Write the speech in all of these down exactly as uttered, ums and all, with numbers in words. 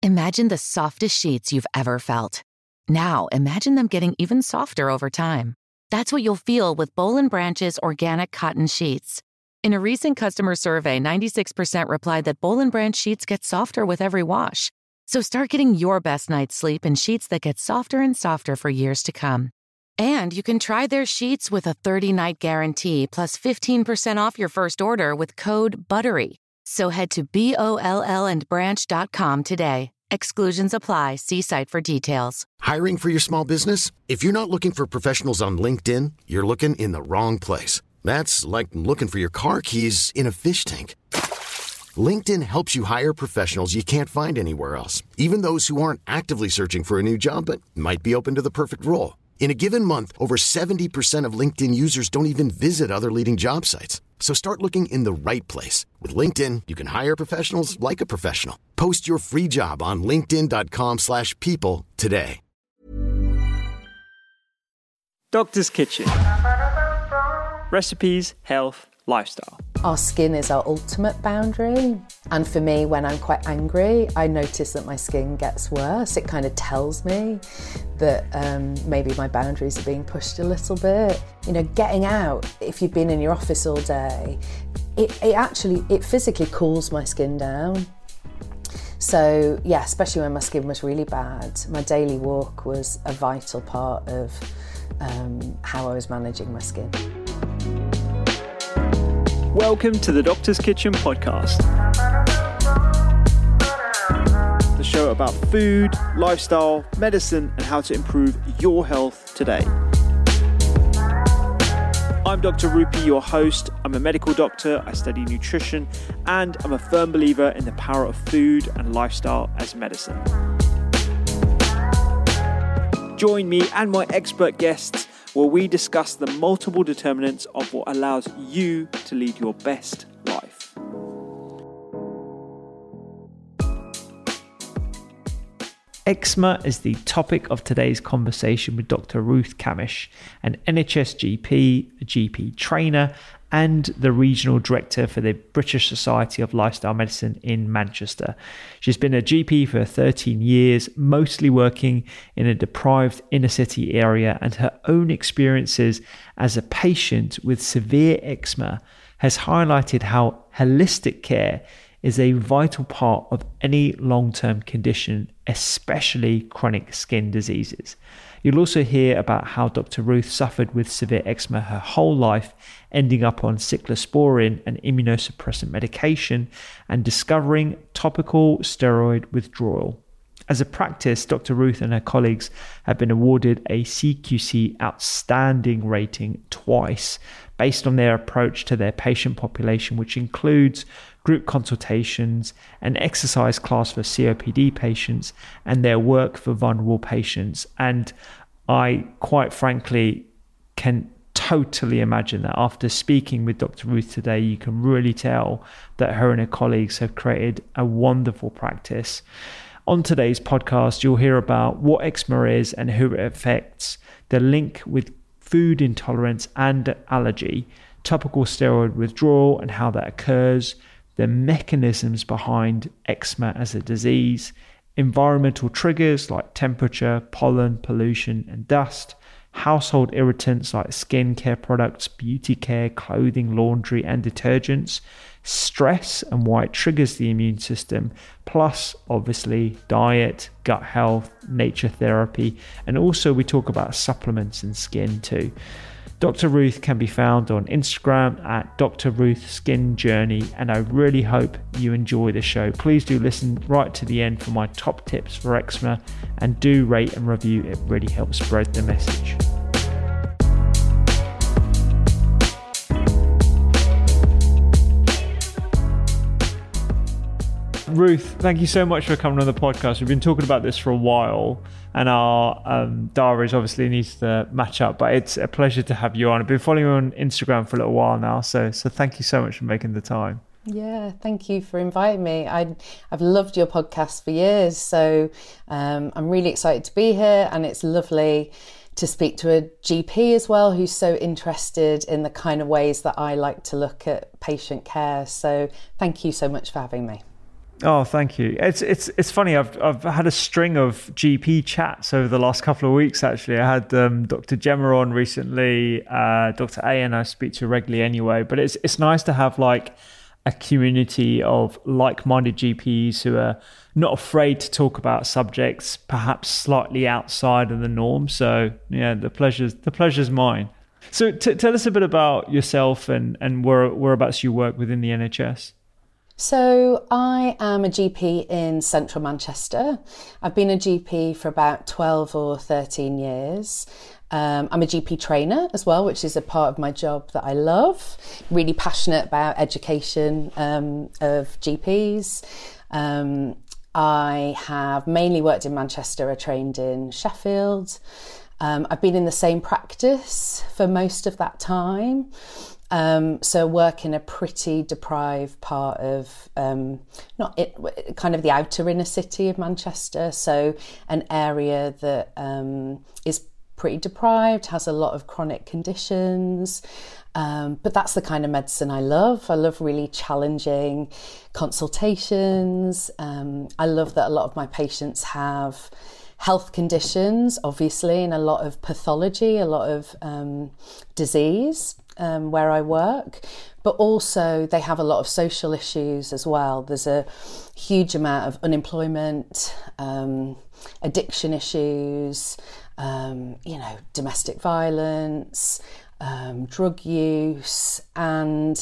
Imagine the softest sheets you've ever felt. Now, imagine them getting even softer over time. That's what you'll feel with Boll and Branch's organic cotton sheets. In a recent customer survey, ninety-six percent replied that Boll and Branch sheets get softer with every wash. So start getting your best night's sleep in sheets that get softer and softer for years to come. And you can try their sheets with a thirty-night guarantee plus fifteen percent off your first order with code BUTTERY. So head to B O L L and branch dot com today. Exclusions apply. See site for details. Hiring for your small business? If you're not looking for professionals on LinkedIn, you're looking in the wrong place. That's like looking for your car keys in a fish tank. LinkedIn helps you hire professionals you can't find anywhere else, even those who aren't actively searching for a new job but might be open to the perfect role. In a given month, over seventy percent of LinkedIn users don't even visit other leading job sites. So start looking in the right place. With LinkedIn, you can hire professionals like a professional. Post your free job on linkedin dot com slash people today. Doctor's Kitchen. Recipes, health, lifestyle. Our skin is our ultimate boundary. And for me, when I'm quite angry, I notice that my skin gets worse. It kind of tells me that um, maybe my boundaries are being pushed a little bit. You know, getting out, if you've been in your office all day, it, it actually, it physically cools my skin down. So yeah, especially when my skin was really bad, my daily walk was a vital part of um, how I was managing my skin. Welcome to the Doctor's Kitchen podcast. The show about food, lifestyle, medicine, and how to improve your health today. I'm Doctor Rupy, your host. I'm a medical doctor, I study nutrition, and I'm a firm believer in the power of food and lifestyle as medicine. Join me and my expert guests where we discuss the multiple determinants of what allows you to lead your best life. Eczema is the topic of today's conversation with Doctor Ruth Kamish, an N H S G P, a G P trainer, and the regional director for the British Society of Lifestyle Medicine in Manchester. She's been a G P for thirteen years, mostly working in a deprived inner city area, and her own experiences as a patient with severe eczema has highlighted how holistic care is a vital part of any long-term condition, especially chronic skin diseases. You'll also hear about how Doctor Ruth suffered with severe eczema her whole life, ending up on cyclosporin and immunosuppressant medication and discovering topical steroid withdrawal. As a practice, Doctor Ruth and her colleagues have been awarded a C Q C Outstanding rating twice based on their approach to their patient population, which includes group consultations, an exercise class for C O P D patients, and their work for vulnerable patients. And I, quite frankly, can totally imagine that after speaking with Doctor Ruth today, you can really tell that her and her colleagues have created a wonderful practice. On today's podcast, you'll hear about what eczema is and who it affects, the link with food intolerance and allergy, topical steroid withdrawal and how that occurs, the mechanisms behind eczema as a disease, environmental triggers like temperature, pollen, pollution, and dust, household irritants like skincare products, beauty care, clothing, laundry, and detergents, stress and why it triggers the immune system, plus obviously diet, gut health, nature therapy, and also we talk about supplements and skin too. Doctor Ruth can be found on Instagram at Doctor Ruth Skin Journey, and I really hope you enjoy the show. Please do listen right to the end for my top tips for eczema, and do rate and review. It really helps spread the message. Ruth, thank you so much for coming on the podcast. We've been talking about this for a while, and our um, diaries obviously needs to match up, but it's a pleasure to have you on. I've been following you on Instagram for a little while now, so so thank you so much for making the time. Yeah, thank you for inviting me. I, I've loved your podcast for years, so um, I'm really excited to be here, and it's lovely to speak to a G P as well who's so interested in the kind of ways that I like to look at patient care. So thank you so much for having me. Oh, thank you. It's it's it's funny. I've I've had a string of G P chats over the last couple of weeks. Actually, I had um, Doctor Gemma on recently. Uh, Doctor A, and I speak to regularly anyway. But it's it's nice to have like a community of like-minded G Ps who are not afraid to talk about subjects perhaps slightly outside of the norm. So yeah, the pleasure's the pleasure's mine. So t- tell us a bit about yourself and and where whereabouts you work within the N H S. So I am a G P in central Manchester. I've been a G P for about twelve or thirteen years. Um, I'm a G P trainer as well, which is a part of my job that I love. Really passionate about education um, of G Ps. Um, I have mainly worked in Manchester. I trained in Sheffield. Um, I've been in the same practice for most of that time. Um, so work in a pretty deprived part of, um, not it, kind of the outer inner city of Manchester. So an area that um, is pretty deprived, has a lot of chronic conditions. Um, but that's the kind of medicine I love. I love really challenging consultations. Um, I love that a lot of my patients have health conditions, obviously, and a lot of pathology, a lot of um, disease. Um, where I work, but also they have a lot of social issues as well. There's a huge amount of unemployment, um, addiction issues, um, you know, domestic violence, um, drug use, and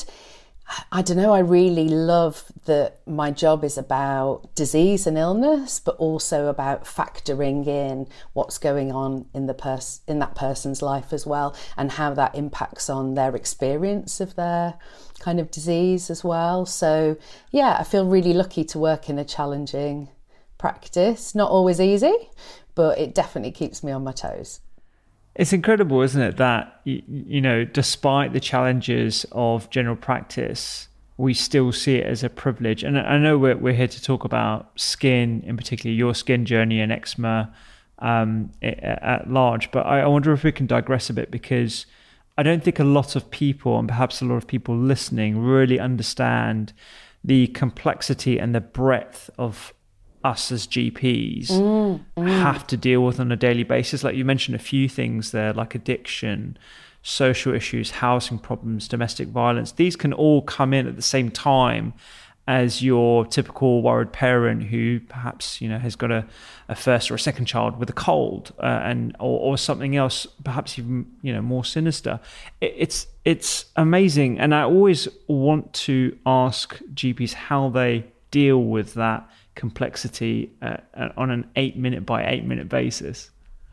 I don't know, I really love that my job is about disease and illness, but also about factoring in what's going on in the pers- in that person's life as well, and how that impacts on their experience of their kind of disease as well. So yeah, I feel really lucky to work in a challenging practice. Not always easy, but it definitely keeps me on my toes. It's incredible, isn't it, that, you know, despite the challenges of general practice, we still see it as a privilege. And I know we're we're here to talk about skin, in particular your skin journey and eczema um, at large. But I wonder if we can digress a bit, because I don't think a lot of people, and perhaps a lot of people listening, really understand the complexity and the breadth of us as G Ps mm, mm. have to deal with on a daily basis. Like you mentioned a few things there, like addiction, social issues, housing problems, domestic violence. These can all come in at the same time as your typical worried parent who perhaps, you know, has got a, a first or a second child with a cold uh, and or, or something else, perhaps even, you know, more sinister. It, it's it's amazing, and I always want to ask G Ps how they deal with that complexity uh, on an eight minute by eight minute basis.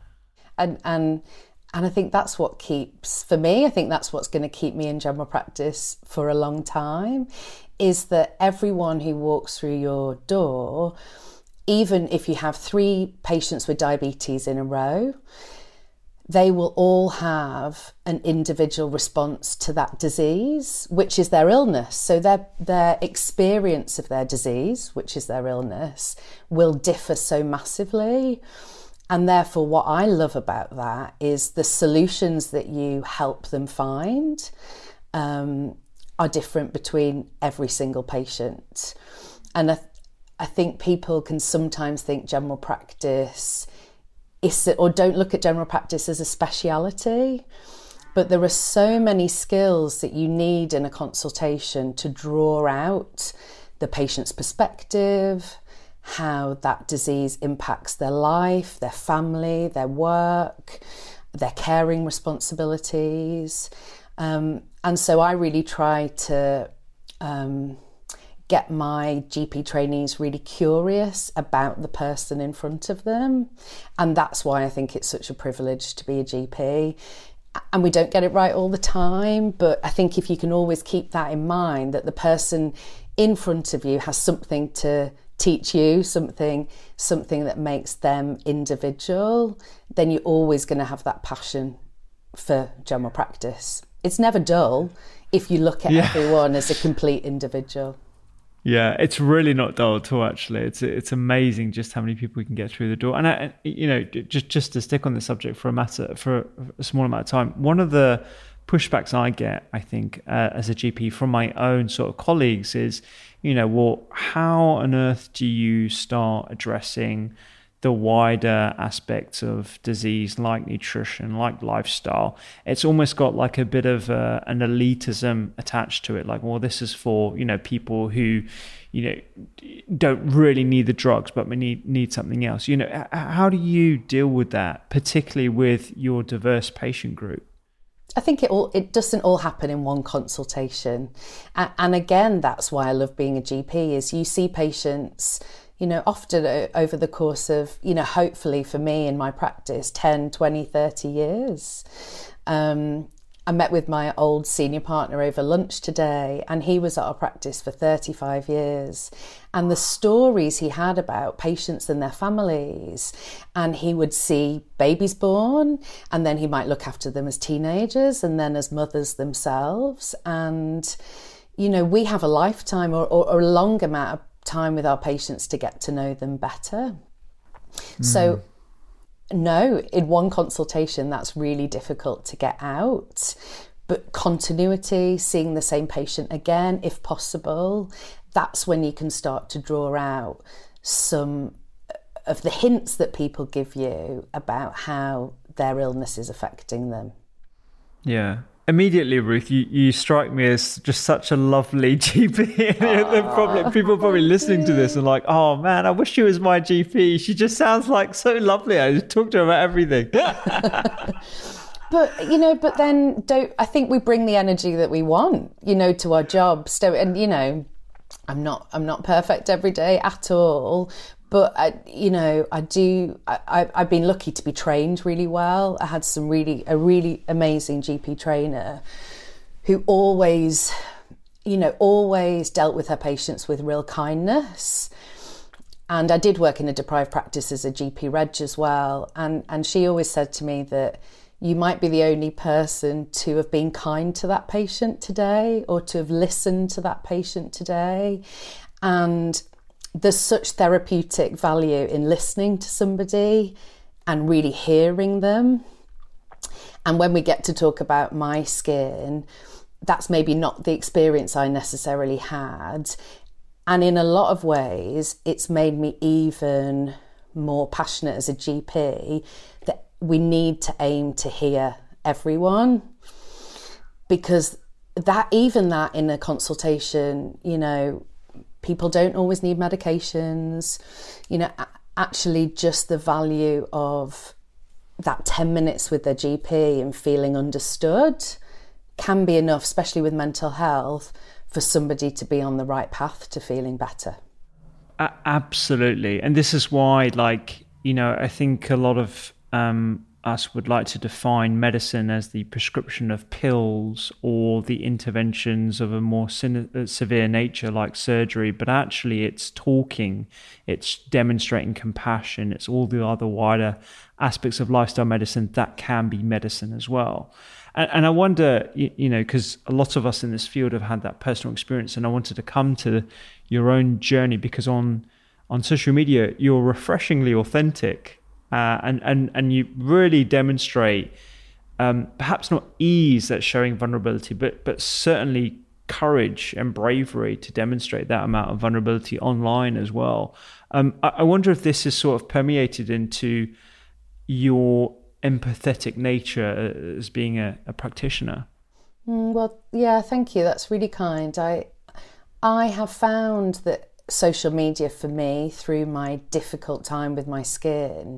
And and and I think that's what keeps, for me, I think that's what's going to keep me in general practice for a long time, is that everyone who walks through your door, even if you have three patients with diabetes in a row, they will all have an individual response to that disease, which is their illness. So their their experience of their disease, which is their illness, will differ so massively. And therefore, what I love about that is the solutions that you help them find um, are different between every single patient. And I, I think people can sometimes think general practice is, or don't look at general practice as a speciality, but there are so many skills that you need in a consultation to draw out the patient's perspective, how that disease impacts their life, their family, their work, their caring responsibilities. Um, and so I really try to um, get my G P trainees really curious about the person in front of them. And that's why I think it's such a privilege to be a G P. And we don't get it right all the time, but I think if you can always keep that in mind, that the person in front of you has something to teach you, something something that makes them individual, then you're always going to have that passion for general practice. It's never dull if you look at yeah. everyone as a complete individual. Yeah, it's really not dull at all, actually. It's it's amazing just how many people we can get through the door. And, I, you know, just, just to stick on the subject for a matter, for a small amount of time, one of the pushbacks I get, I think, uh, as a G P from my own sort of colleagues is, you know, well, how on earth do you start addressing the wider aspects of disease like nutrition, like lifestyle? It's almost got like a bit of uh, an elitism attached to it. Like, well, this is for, you know, people who, you know, don't really need the drugs, but we need, need something else. You know, how do you deal with that, particularly with your diverse patient group? I think it all it doesn't all happen in one consultation. And, and again, that's why I love being a G P, is you see patients, you know, often over the course of, you know, hopefully for me in my practice, ten, twenty, thirty years. Um, I met with my old senior partner over lunch today, and he was at our practice for thirty-five years. And the stories he had about patients and their families, and he would see babies born, and then he might look after them as teenagers and then as mothers themselves. And, you know, we have a lifetime or, or, or a long amount of time with our patients to get to know them better. Mm. So no, in one consultation, that's really difficult to get out. But continuity, seeing the same patient again, if possible, that's when you can start to draw out some of the hints that people give you about how their illness is affecting them. Yeah. Immediately, Ruth, you, you strike me as just such a lovely G P. probably, people are probably listening to this and like, oh man, I wish she was my G P. She just sounds like so lovely. I just talk to her about everything. But, you know, but then don't, I think we bring the energy that we want, you know, to our jobs. So, and, you know, I'm not, I'm not perfect every day at all. But, I, you know, I do, I, I've been lucky to be trained really well. I had some really, a really amazing G P trainer who always, you know, always dealt with her patients with real kindness. And I did work in a deprived practice as a G P reg as well. And, and she always said to me that you might be the only person to have been kind to that patient today, or to have listened to that patient today. And there's such therapeutic value in listening to somebody and really hearing them. And when we get to talk about my skin, that's maybe not the experience I necessarily had. And in a lot of ways, it's made me even more passionate as a G P that we need to aim to hear everyone. Because that, even that in a consultation, you know, people don't always need medications. You know, actually just the value of that ten minutes with their G P and feeling understood can be enough, especially with mental health, for somebody to be on the right path to feeling better. Uh, absolutely. And this is why, like, you know, I think a lot of um, us would like to define medicine as the prescription of pills or the interventions of a more sin- severe nature like surgery, but actually it's talking, it's demonstrating compassion, it's all the other wider aspects of lifestyle medicine that can be medicine as well. And, and I wonder, you, you know, because a lot of us in this field have had that personal experience, and I wanted to come to your own journey because on on social media, you're refreshingly authentic. Uh, and, and, and you really demonstrate um, perhaps not ease at showing vulnerability, but but certainly courage and bravery to demonstrate that amount of vulnerability online as well. Um, I, I wonder if this is sort of permeated into your empathetic nature as being a, a practitioner. Mm, well, yeah, thank you. That's really kind. I I have found that social media for me, through my difficult time with my skin,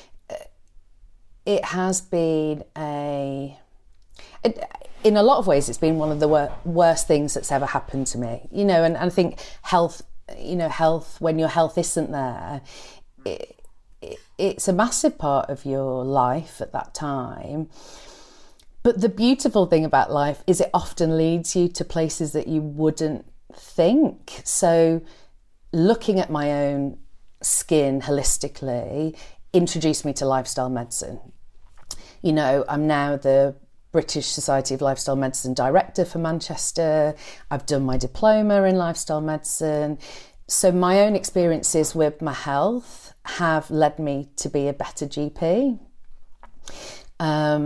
it has been a, it, in a lot of ways, it's been one of the wor- worst things that's ever happened to me. You know, and, and I think health, you know, health, when your health isn't there, it, it, it's a massive part of your life at that time. But the beautiful thing about life is it often leads you to places that you wouldn't think. So looking at my own skin holistically introduced me to lifestyle medicine. You know, I'm now the British Society of Lifestyle Medicine Director for Manchester. I've done my diploma in lifestyle medicine. So my own experiences with my health have led me to be a better G P. Um,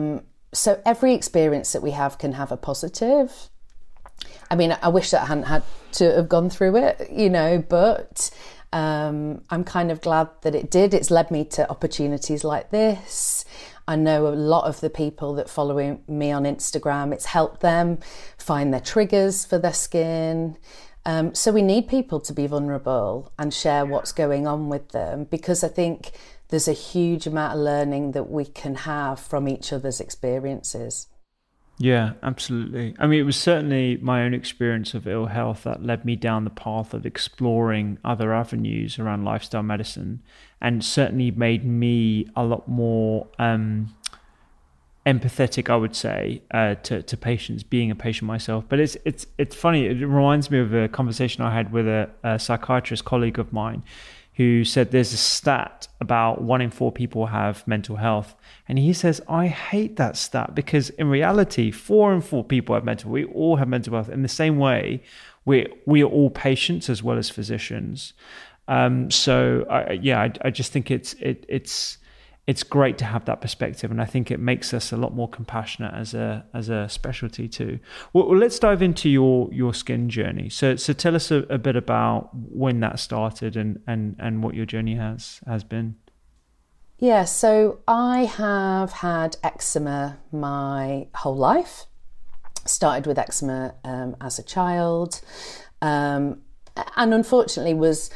so every experience that we have can have a positive. I mean, I wish that I hadn't had to have gone through it, you know, but um, I'm kind of glad that it did. It's led me to opportunities like this. I know a lot of the people that follow me on Instagram, it's helped them find their triggers for their skin. Um, so we need people to be vulnerable and share what's going on with them, because I think there's a huge amount of learning that we can have from each other's experiences. Yeah, absolutely. I mean, it was certainly my own experience of ill health that led me down the path of exploring other avenues around lifestyle medicine, and certainly made me a lot more um, empathetic, I would say, uh, to, to patients, being a patient myself. But it's it's it's funny. It reminds me of a conversation I had with a, a psychiatrist colleague of mine, who said there's a stat about one in four people have mental health. And he says, I hate that stat, because in reality, four in four people have mental, we all have mental health. In the same way, we we are all patients as well as physicians. Um, so I, yeah, I, I just think it's it, it's it's great to have that perspective, and I think it makes us a lot more compassionate as a as a specialty too. Well, well let's dive into your your skin journey. So so tell us a, a bit about when that started and and and what your journey has has been. Yeah, so I have had eczema my whole life. Started with eczema um, as a child, um, and unfortunately was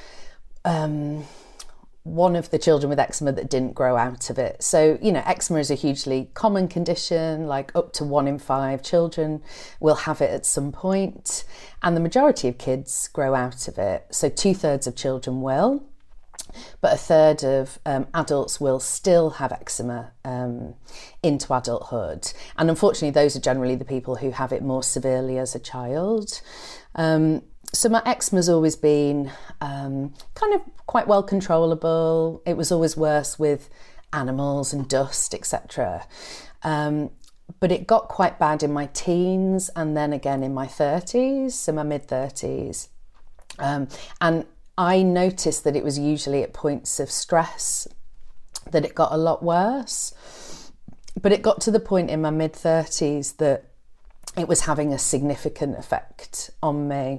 um, one of the children with eczema that didn't grow out of it. So, you know, eczema is a hugely common condition, like up to one in five children will have it at some point, and the majority of kids grow out of it. So two thirds of children will. But a third of um, adults will still have eczema um, into adulthood. And unfortunately, those are generally the people who have it more severely as a child. Um, so my eczema's always been um, kind of quite well controllable. It was always worse with animals and dust, et cetera. Um, but it got quite bad in my teens and then again in my thirties, so my mid-thirties. Um, and I noticed that it was usually at points of stress that it got a lot worse. But it got to the point in my mid-thirties that it was having a significant effect on me.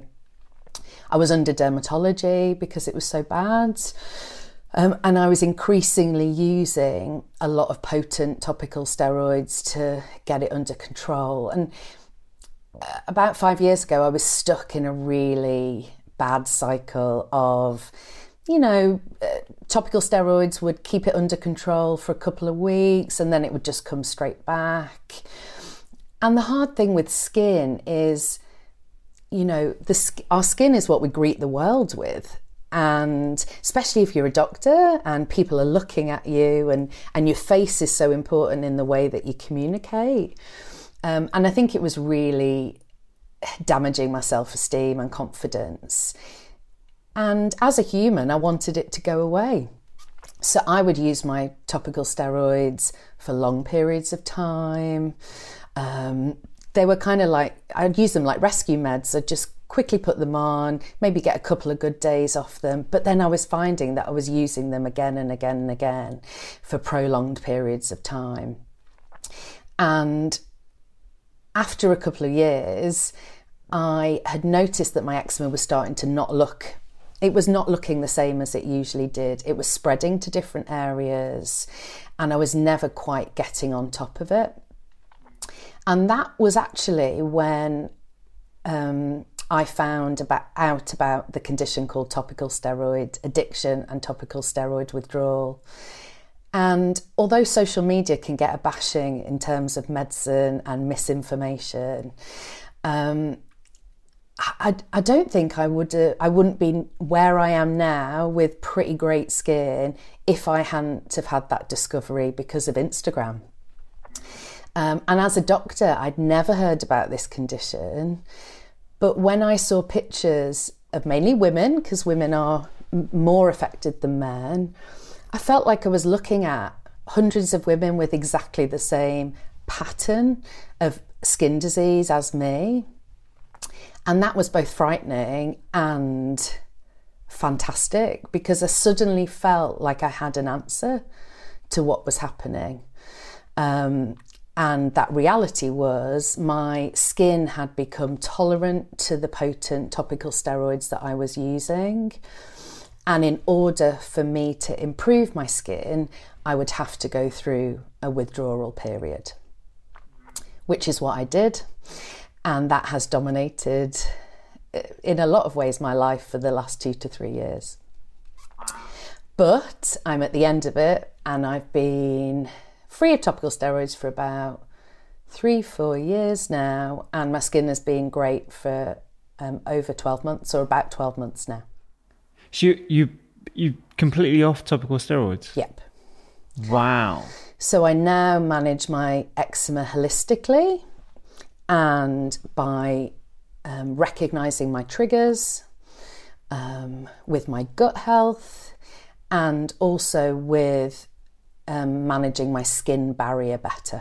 I was under dermatology because it was so bad. Um, and I was increasingly using a lot of potent topical steroids to get it under control. And about five years ago, I was stuck in a really bad cycle of, you know, uh, topical steroids would keep it under control for a couple of weeks and then it would just come straight back. And the hard thing with skin is, you know, the our skin is what we greet the world with. And especially if you're a doctor and people are looking at you, and, and your face is so important in the way that you communicate. Um, and I think it was really damaging my self-esteem and confidence. And as a human, I wanted it to go away. So I would use my topical steroids for long periods of time. Um, they were kind of like, I'd use them like rescue meds. I'd just quickly put them on, maybe get a couple of good days off them. But then I was finding that I was using them again and again and again for prolonged periods of time. And after a couple of years, I had noticed that my eczema was starting to not look, it was not looking the same as it usually did. It was spreading to different areas and I was never quite getting on top of it. And that was actually when um, I found about, out about the condition called topical steroid addiction and topical steroid withdrawal. And although social media can get a bashing in terms of medicine and misinformation, um, I, I don't think I would uh, I wouldn't be where I am now with pretty great skin if I hadn't have had that discovery because of Instagram. Um, and as a doctor, I'd never heard about this condition. But when I saw pictures of mainly women, because women are m- more affected than men, I felt like I was looking at hundreds of women with exactly the same pattern of skin disease as me. And that was both frightening and fantastic because I suddenly felt like I had an answer to what was happening. Um, And that reality was my skin had become tolerant to the potent topical steroids that I was using. And in order for me to improve my skin, I would have to go through a withdrawal period, which is what I did. And that has dominated, in a lot of ways, my life for the last two to three years. But I'm at the end of it, and I've been free of topical steroids for about three, four years now, and my skin has been great for um, over twelve months, or about twelve months now. So you, you, you completely off topical steroids? Yep. Wow. So I now manage my eczema holistically, and by um, recognising my triggers, um, with my gut health, and also with um, managing my skin barrier better.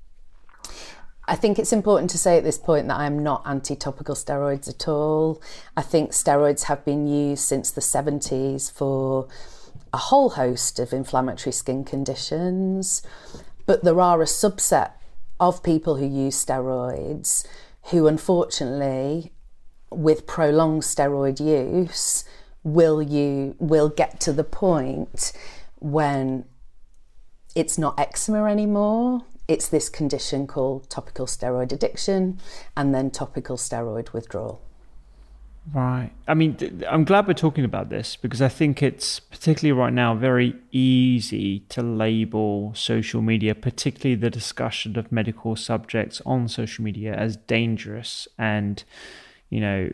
I think it's important to say at this point that I'm not anti-topical steroids at all. I think steroids have been used since the seventies for a whole host of inflammatory skin conditions, but there are a subset of people who use steroids who unfortunately, with prolonged steroid use, will you will get to the point when it's not eczema anymore. It's this condition called topical steroid addiction and then topical steroid withdrawal. Right. I mean, I'm glad we're talking about this, because I think it's particularly right now very easy to label social media, particularly the discussion of medical subjects on social media, as dangerous and, you know,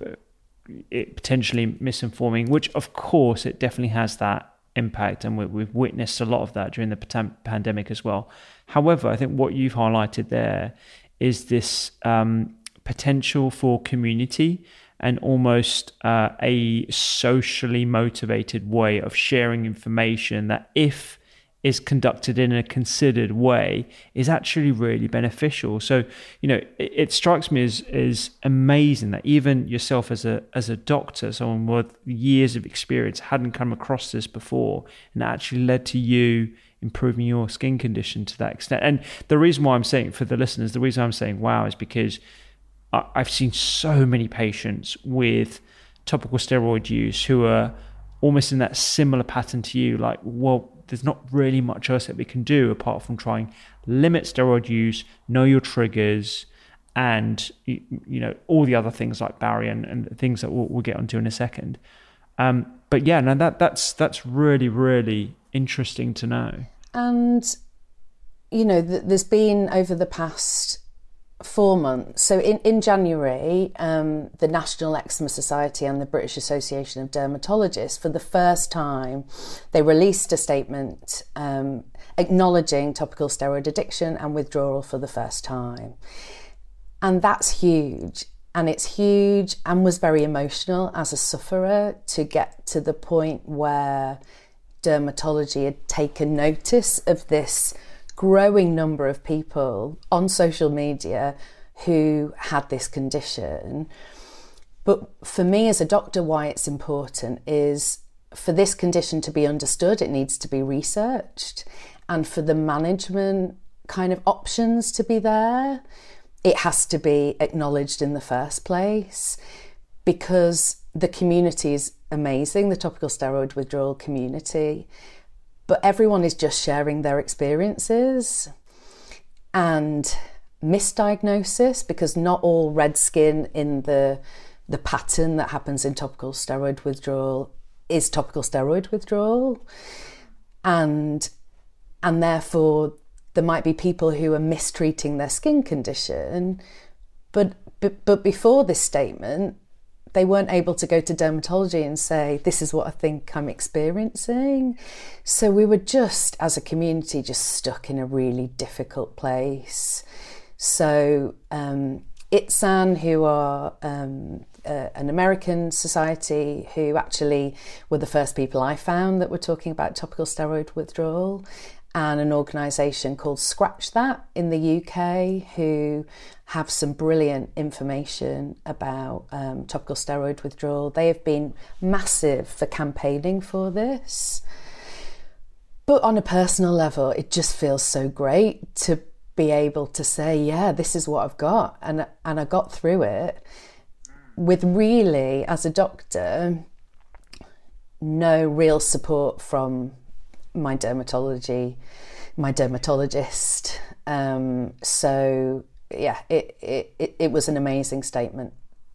it potentially misinforming, which of course it definitely has that impact, and we've witnessed a lot of that during the pandemic as well. However, I think what you've highlighted there is this um, potential for community and almost uh, a socially motivated way of sharing information that, if is conducted in a considered way, is actually really beneficial. So, you know, it, it strikes me as, as amazing that even yourself as a as a doctor, someone with years of experience, hadn't come across this before, and that actually led to you improving your skin condition to that extent. And the reason why I'm saying, for the listeners, the reason I'm saying wow is because I've seen so many patients with topical steroid use who are almost in that similar pattern to you, like, well, there's not really much else that we can do apart from trying limit steroid use, know your triggers, and you, you know, all the other things like barrier and, and things that we'll, we'll get onto in a second. Um, but yeah, no, that that's that's really, really interesting to know. And you know, th- there's been over the past four months. So in, in January, um, the National Eczema Society and the British Association of Dermatologists, for the first time, they released a statement um, acknowledging topical steroid addiction and withdrawal for the first time. And that's huge. And it's huge, and was very emotional as a sufferer to get to the point where dermatology had taken notice of this growing number of people on social media who had this condition. But for me as a doctor, why it's important is for this condition to be understood, it needs to be researched, and for the management kind of options to be there, it has to be acknowledged in the first place, because the community is amazing, the topical steroid withdrawal community, but everyone is just sharing their experiences, and misdiagnosis, because not all red skin in the the pattern that happens in topical steroid withdrawal is topical steroid withdrawal, and and therefore there might be people who are mistreating their skin condition, but but, but before this statement they weren't able to go to dermatology and say, this is what I think I'm experiencing. So we were just, as a community, just stuck in a really difficult place. So um, I T S A N, who are um, uh, an American society, who actually were the first people I found that were talking about topical steroid withdrawal, and an organisation called Scratch That in the U K, who have some brilliant information about um, topical steroid withdrawal. They have been massive for campaigning for this. But on a personal level, it just feels so great to be able to say, yeah, this is what I've got. And, and I got through it with really, as a doctor, no real support from my dermatology, my dermatologist. Um, so yeah, it, it, it was an amazing statement.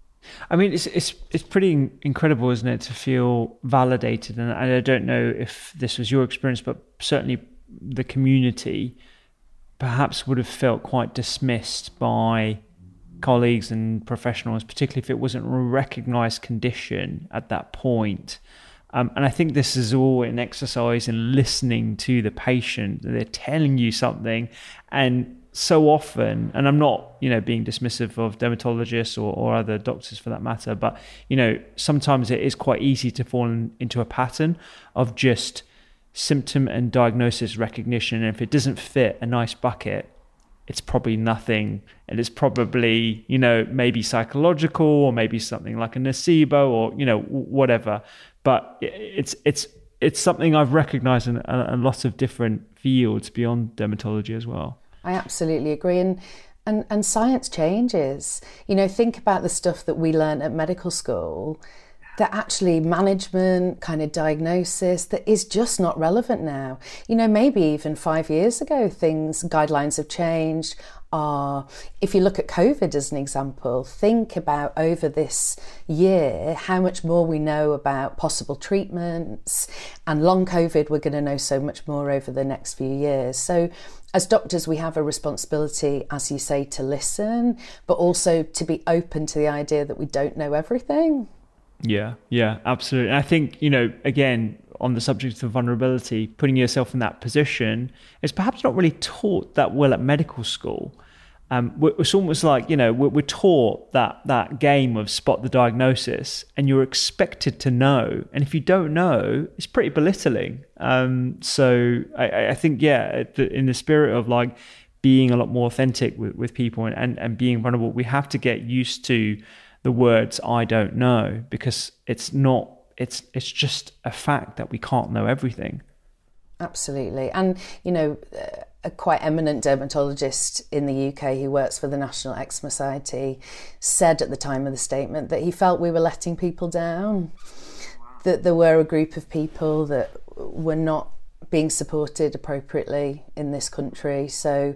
I mean, it's it's it's pretty incredible, isn't it, to feel validated? And I don't know if this was your experience, but certainly the community perhaps would have felt quite dismissed by colleagues and professionals, particularly if it wasn't a recognised condition at that point. Um, and I think this is all an exercise in listening to the patient. They're telling you something, and so often, and I'm not, you know, being dismissive of dermatologists or, or other doctors for that matter, but, you know, sometimes it is quite easy to fall in, into a pattern of just symptom and diagnosis recognition. And if it doesn't fit a nice bucket, it's probably nothing. And it's probably, you know, maybe psychological or maybe something like a nocebo or, you know, whatever. But it's, it's, it's something I've recognized in a, a lot of different fields beyond dermatology as well. I absolutely agree. And, and and science changes. You know, think about the stuff that we learned at medical school, that actually management, kind of diagnosis, that is just not relevant now. You know, maybe even five years ago, things, guidelines have changed. Are, if you look at COVID as an example, think about over this year how much more we know about possible treatments, and long COVID we're going to know so much more over the next few years. So as doctors, we have a responsibility, as you say, to listen, but also to be open to the idea that we don't know everything. Yeah, yeah, absolutely. And I think, you know, again, on the subject of vulnerability, putting yourself in that position is perhaps not really taught that well at medical school. Um, it's almost like, you know, we're, we're taught that that game of spot the diagnosis, and you're expected to know. And if you don't know, it's pretty belittling. Um, so I, I think, yeah, in the spirit of like being a lot more authentic with, with people and, and, and being vulnerable, we have to get used to the words "I don't know," because it's not. It's it's just a fact that we can't know everything. Absolutely. And, you know, a quite eminent dermatologist in the U K who works for the National Eczema Society said at the time of the statement that he felt we were letting people down, that there were a group of people that were not being supported appropriately in this country. So,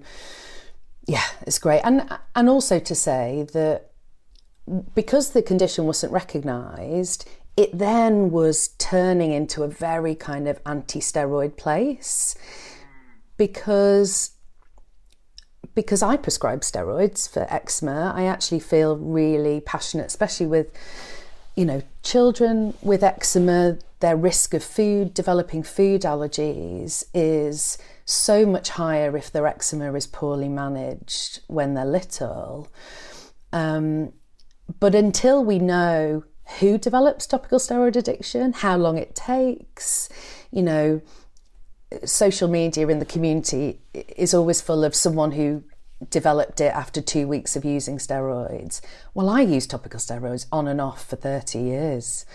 yeah, it's great. And and also to say that because the condition wasn't recognised, it then was turning into a very kind of anti-steroid place, because because I prescribe steroids for eczema. I actually feel really passionate, especially with, you know, children with eczema. Their risk of food, developing food allergies is so much higher if their eczema is poorly managed when they're little. Um, but until we know who develops topical steroid addiction, how long it takes, you know, social media in the community is always full of someone who developed it after two weeks of using steroids. Well, I use topical steroids on and off for thirty years.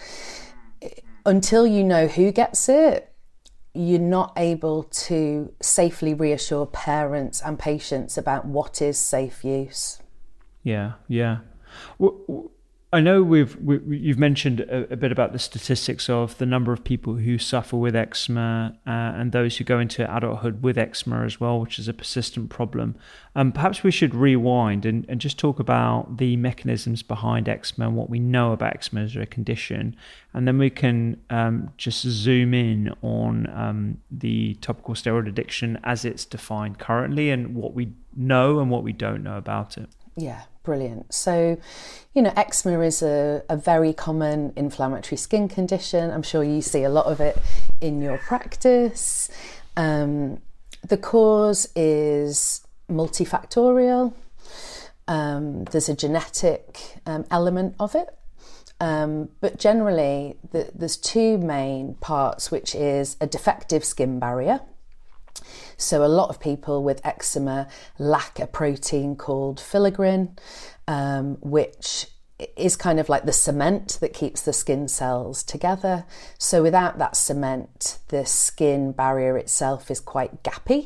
Until you know who gets it, you're not able to safely reassure parents and patients about what is safe use. Yeah, yeah. Well, I know we've we, you've mentioned a, a bit about the statistics of the number of people who suffer with eczema uh, and those who go into adulthood with eczema as well, which is a persistent problem. Um, perhaps we should rewind and, and just talk about the mechanisms behind eczema and what we know about eczema as a condition, and then we can um, just zoom in on um, the topical steroid addiction as it's defined currently and what we know and what we don't know about it. Yeah, brilliant. So, you know, eczema is a, a very common inflammatory skin condition. I'm sure you see a lot of it in your practice. Um, the cause is multifactorial. Um, there's a genetic um, element of it. Um, but generally, the, there's two main parts, which is a defective skin barrier. So a lot of people with eczema lack a protein called filaggrin, um, which is kind of like the cement that keeps the skin cells together. So without that cement, the skin barrier itself is quite gappy.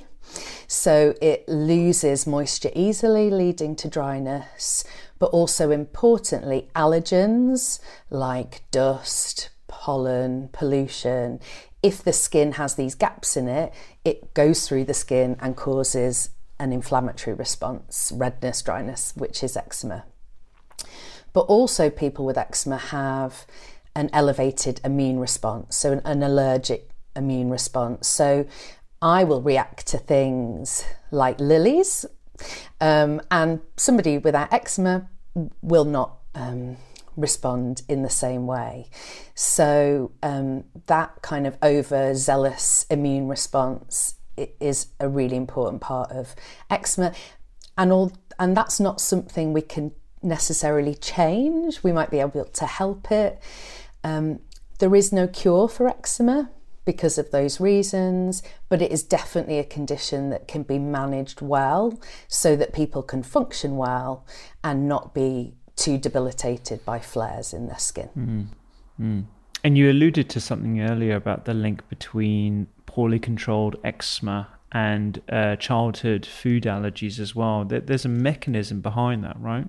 So it loses moisture easily, leading to dryness. But also importantly, allergens like dust, pollen, pollution, if the skin has these gaps in it, it goes through the skin and causes an inflammatory response, redness, dryness, which is eczema. But also people with eczema have an elevated immune response, so an, an allergic immune response. So I will react to things like lilies, um, and somebody without eczema will not um, respond in the same way. So um, that kind of overzealous immune response is a really important part of eczema, and all, and that's not something we can necessarily change. We might be able to help it. Um, there is no cure for eczema because of those reasons, but it is definitely a condition that can be managed well so that people can function well and not be too debilitated by flares in their skin. Mm. Mm. And you alluded to something earlier about the link between poorly controlled eczema and uh, childhood food allergies as well. There's a mechanism behind that, right?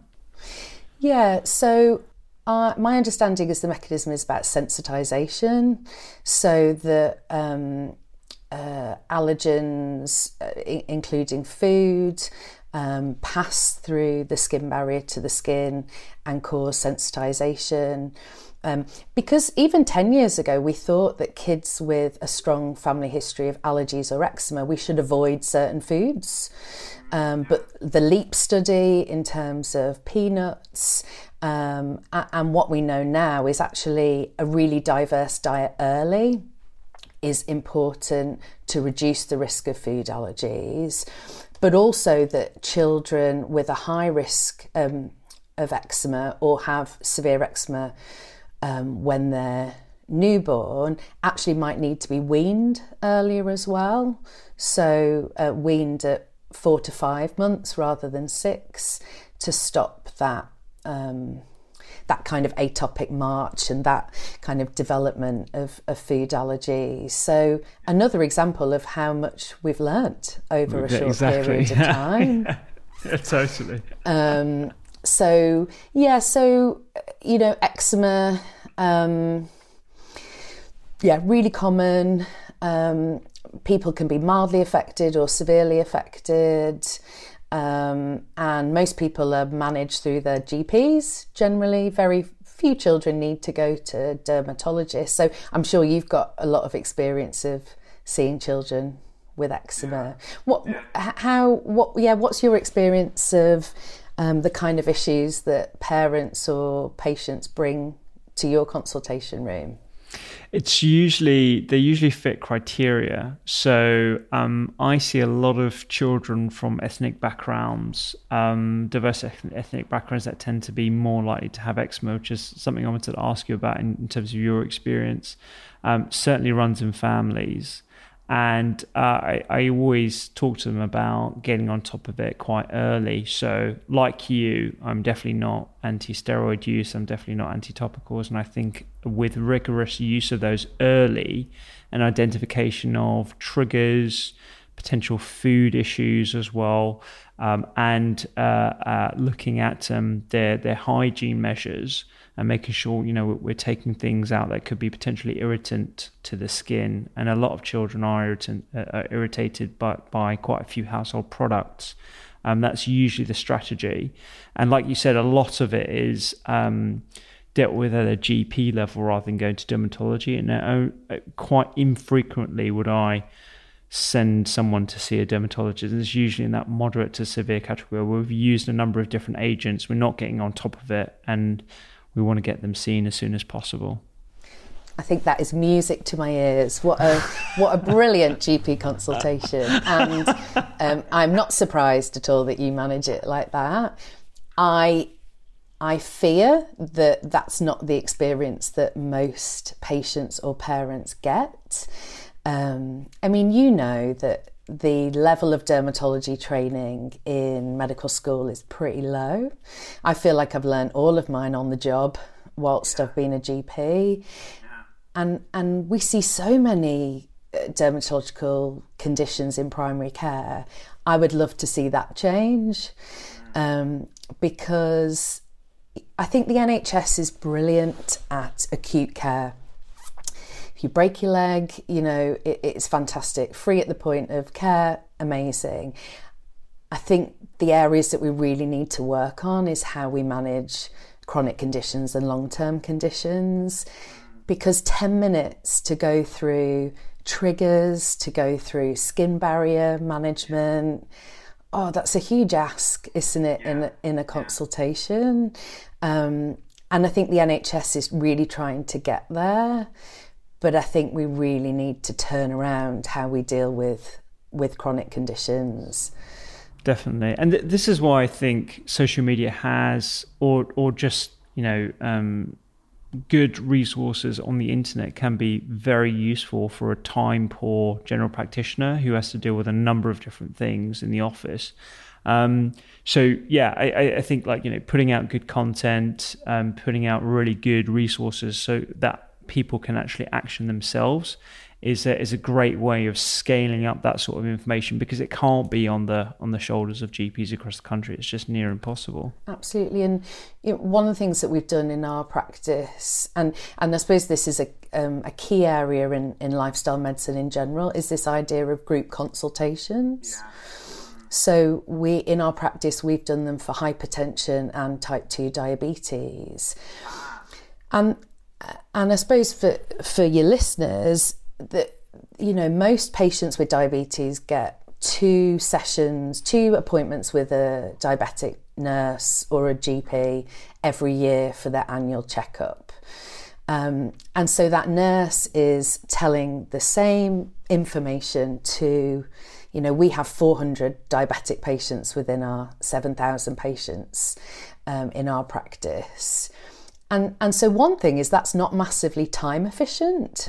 Yeah, so uh, my understanding is the mechanism is about sensitization, so that um, uh, allergens, uh, I- including food, um, pass through the skin barrier to the skin and cause sensitization. Um, because even ten years ago, we thought that kids with a strong family history of allergies or eczema, we should avoid certain foods. Um, but the LEAP study in terms of peanuts um, and what we know now is actually a really diverse diet early is important to reduce the risk of food allergies, but also that children with a high risk um, of eczema or have severe eczema um, when they're newborn actually might need to be weaned earlier as well. So uh, weaned at four to five months rather than six to stop that um, that kind of atopic march and that kind of development of, of food allergies. So another example of how much we've learnt over a short exactly. period of time. Yeah, totally. Um, so, yeah, so, you know, eczema, um, yeah, really common. Um, people can be mildly affected or severely affected. Um, and most people are managed through their G Ps. Generally, very few children need to go to dermatologists. So I'm sure you've got a lot of experience of seeing children with eczema. What, how, what, yeah, what's your experience of um, the kind of issues that parents or patients bring to your consultation room? It's usually, they usually fit criteria. So um, I see a lot of children from ethnic backgrounds, um, diverse ethnic backgrounds that tend to be more likely to have eczema, which is something I wanted to ask you about in, in terms of your experience. Um, certainly runs in families. And uh, I, I always talk to them about getting on top of it quite early. So like you, I'm definitely not anti-steroid use. I'm definitely not anti-topicals. And I think with rigorous use of those early and identification of triggers, potential food issues as well, um, and uh, uh, looking at um, their, their hygiene measures, and making sure, you know, we're taking things out that could be potentially irritant to the skin. And a lot of children are, irritant, uh, are irritated by, by quite a few household products. Um, that's usually the strategy. And like you said, a lot of it is um, dealt with at a G P level rather than going to dermatology. And uh, quite infrequently would I send someone to see a dermatologist. And it's usually in that moderate to severe category where we've used a number of different agents. We're not getting on top of it, and we want to get them seen as soon as possible. I think that is music to my ears. What a what a brilliant G P consultation. And um, I'm not surprised at all that you manage it like that. I I fear that that's not the experience that most patients or parents get. Um, I mean, you know that the level of dermatology training in medical school is pretty low. I feel like I've learned all of mine on the job whilst I've been a G P. And, and we see so many dermatological conditions in primary care. I would love to see that change, um, because I think the N H S is brilliant at acute care. If you break your leg, you know, it, it's fantastic. Free at the point of care, amazing. I think the areas that we really need to work on is how we manage chronic conditions and long-term conditions, because ten minutes to go through triggers, to go through skin barrier management, oh, that's a huge ask, isn't it, yeah. in, a, in a consultation? Um, and I think the N H S is really trying to get there, but I think we really need to turn around how we deal with, with chronic conditions. Definitely. And th- this is why I think social media has, or or just, you know, um, good resources on the internet can be very useful for a time poor general practitioner who has to deal with a number of different things in the office. Um, so yeah, I, I think like, you know, putting out good content, um, putting out really good resources so that people can actually action themselves is a, is a great way of scaling up that sort of information, because it can't be on the on the shoulders of G Ps across the country. It's just near impossible. Absolutely. And you know, one of the things that we've done in our practice, and, and I suppose this is a, um, a key area in, in lifestyle medicine in general, is this idea of group consultations. Yeah. So we, in our practice, we've done them for hypertension and type two diabetes. And, and I suppose for, for your listeners, that, you know, most patients with diabetes get two sessions, two appointments with a diabetic nurse or a G P every year for their annual checkup. Um, and so that nurse is telling the same information to, you know, we have four hundred diabetic patients within our seven thousand patients um, in our practice. And, and so one thing is that's not massively time efficient.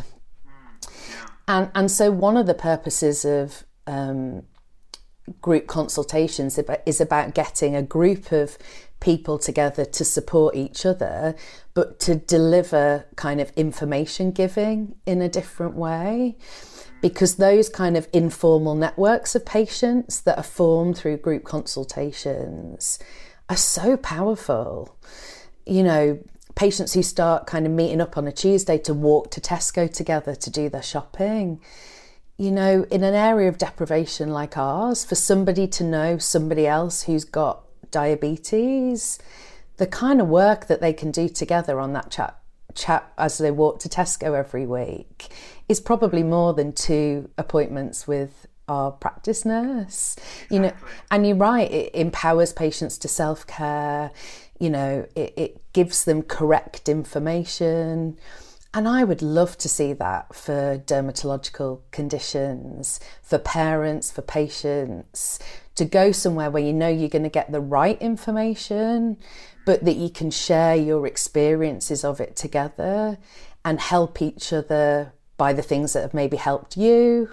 And and so one of the purposes of um, group consultations is about getting a group of people together to support each other, but to deliver kind of information giving in a different way. Because those kind of informal networks of patients that are formed through group consultations are so powerful. You know, patients who start kind of meeting up on a Tuesday to walk to Tesco together to do their shopping. You know, in an area of deprivation like ours, for somebody to know somebody else who's got diabetes, the kind of work that they can do together on that chat, chat as they walk to Tesco every week is probably more than two appointments with our practice nurse. Exactly. You know, and you're right, it empowers patients to self-care. You know, it, it gives them correct information. And I would love to see that for dermatological conditions, for parents, for patients, to go somewhere where you know you're going to get the right information, but that you can share your experiences of it together and help each other by the things that have maybe helped you.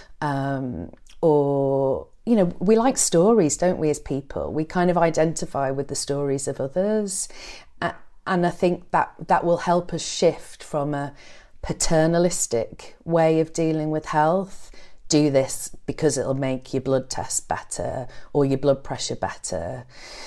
Um, or, you know, we like stories, don't we, as people? We kind of identify with the stories of others. And I think that that will help us shift from a paternalistic way of dealing with health. Do this because it'll make your blood test better or your blood pressure better,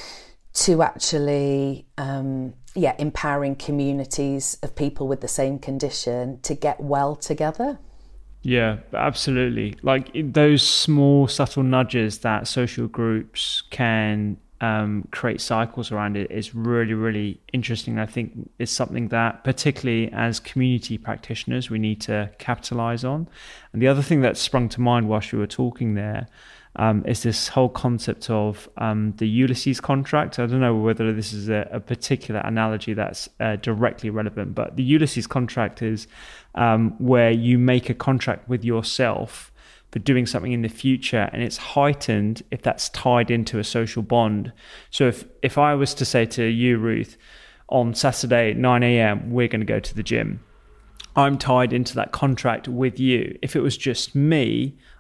to actually, um, yeah, empowering communities of people with the same condition to get well together. Yeah, absolutely. Like those small, subtle nudges that social groups can um, create cycles around it is really, really interesting. I think it's something that, particularly as community practitioners, we need to capitalize on. And the other thing that sprung to mind whilst you were talking there um, is this whole concept of um, the Ulysses contract. I don't know whether this is a, a particular analogy that's uh, directly relevant, but the Ulysses contract is um, where you make a contract with yourself for doing something in the future, and it's heightened if that's tied into a social bond. So if, if I was to say to you, Ruth, on Saturday at nine a.m, we're going to go to the gym, I'm tied into that contract with you. If it was just me,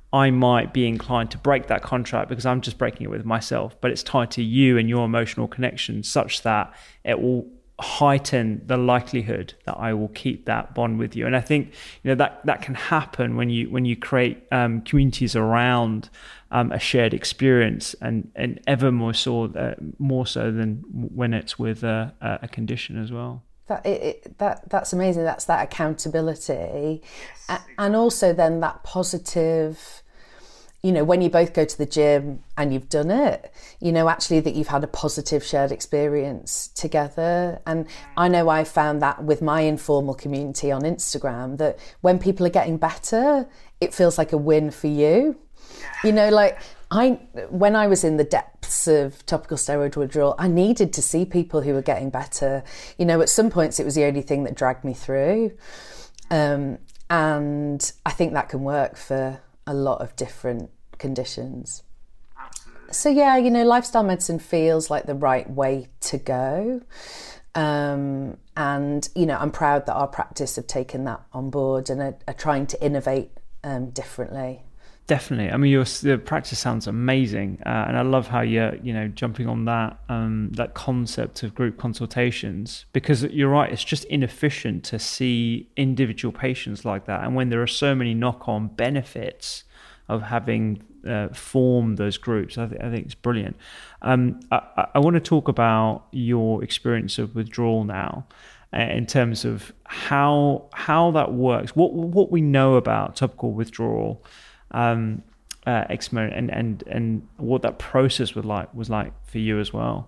I might be inclined to break that contract because I'm just breaking it with myself, but it's tied to you and your emotional connection such that it will heighten the likelihood that I will keep that bond with you. And I think, you know, that that can happen when you when you create um, communities around um, a shared experience, and and ever more so uh, more so than when it's with a, a condition as well. That it, it, that that's amazing. That's that accountability, yes. And also then that positive. You know, when you both go to the gym and you've done it, you know, actually that you've had a positive shared experience together. And I know I found that with my informal community on Instagram, that when people are getting better, it feels like a win for you. You know, like I, when I was in the depths of topical steroid withdrawal, I needed to see people who were getting better. You know, at some points it was the only thing that dragged me through. Um, and I think that can work for a lot of different conditions. Absolutely. So yeah, you know, lifestyle medicine feels like the right way to go. Um, and, you know, I'm proud that our practice have taken that on board and are, are trying to innovate um, differently. Definitely. I mean, your the practice sounds amazing, uh, and I love how you're, you know, jumping on that um, that concept of group consultations, because you're right. It's just inefficient to see individual patients like that, and when there are so many knock-on benefits of having uh, formed those groups, I, th- I think it's brilliant. Um, I, I want to talk about your experience of withdrawal now, uh, in terms of how how that works, what what we know about topical withdrawal. Um, uh, eczema and, and and what that process was like was like for you as well.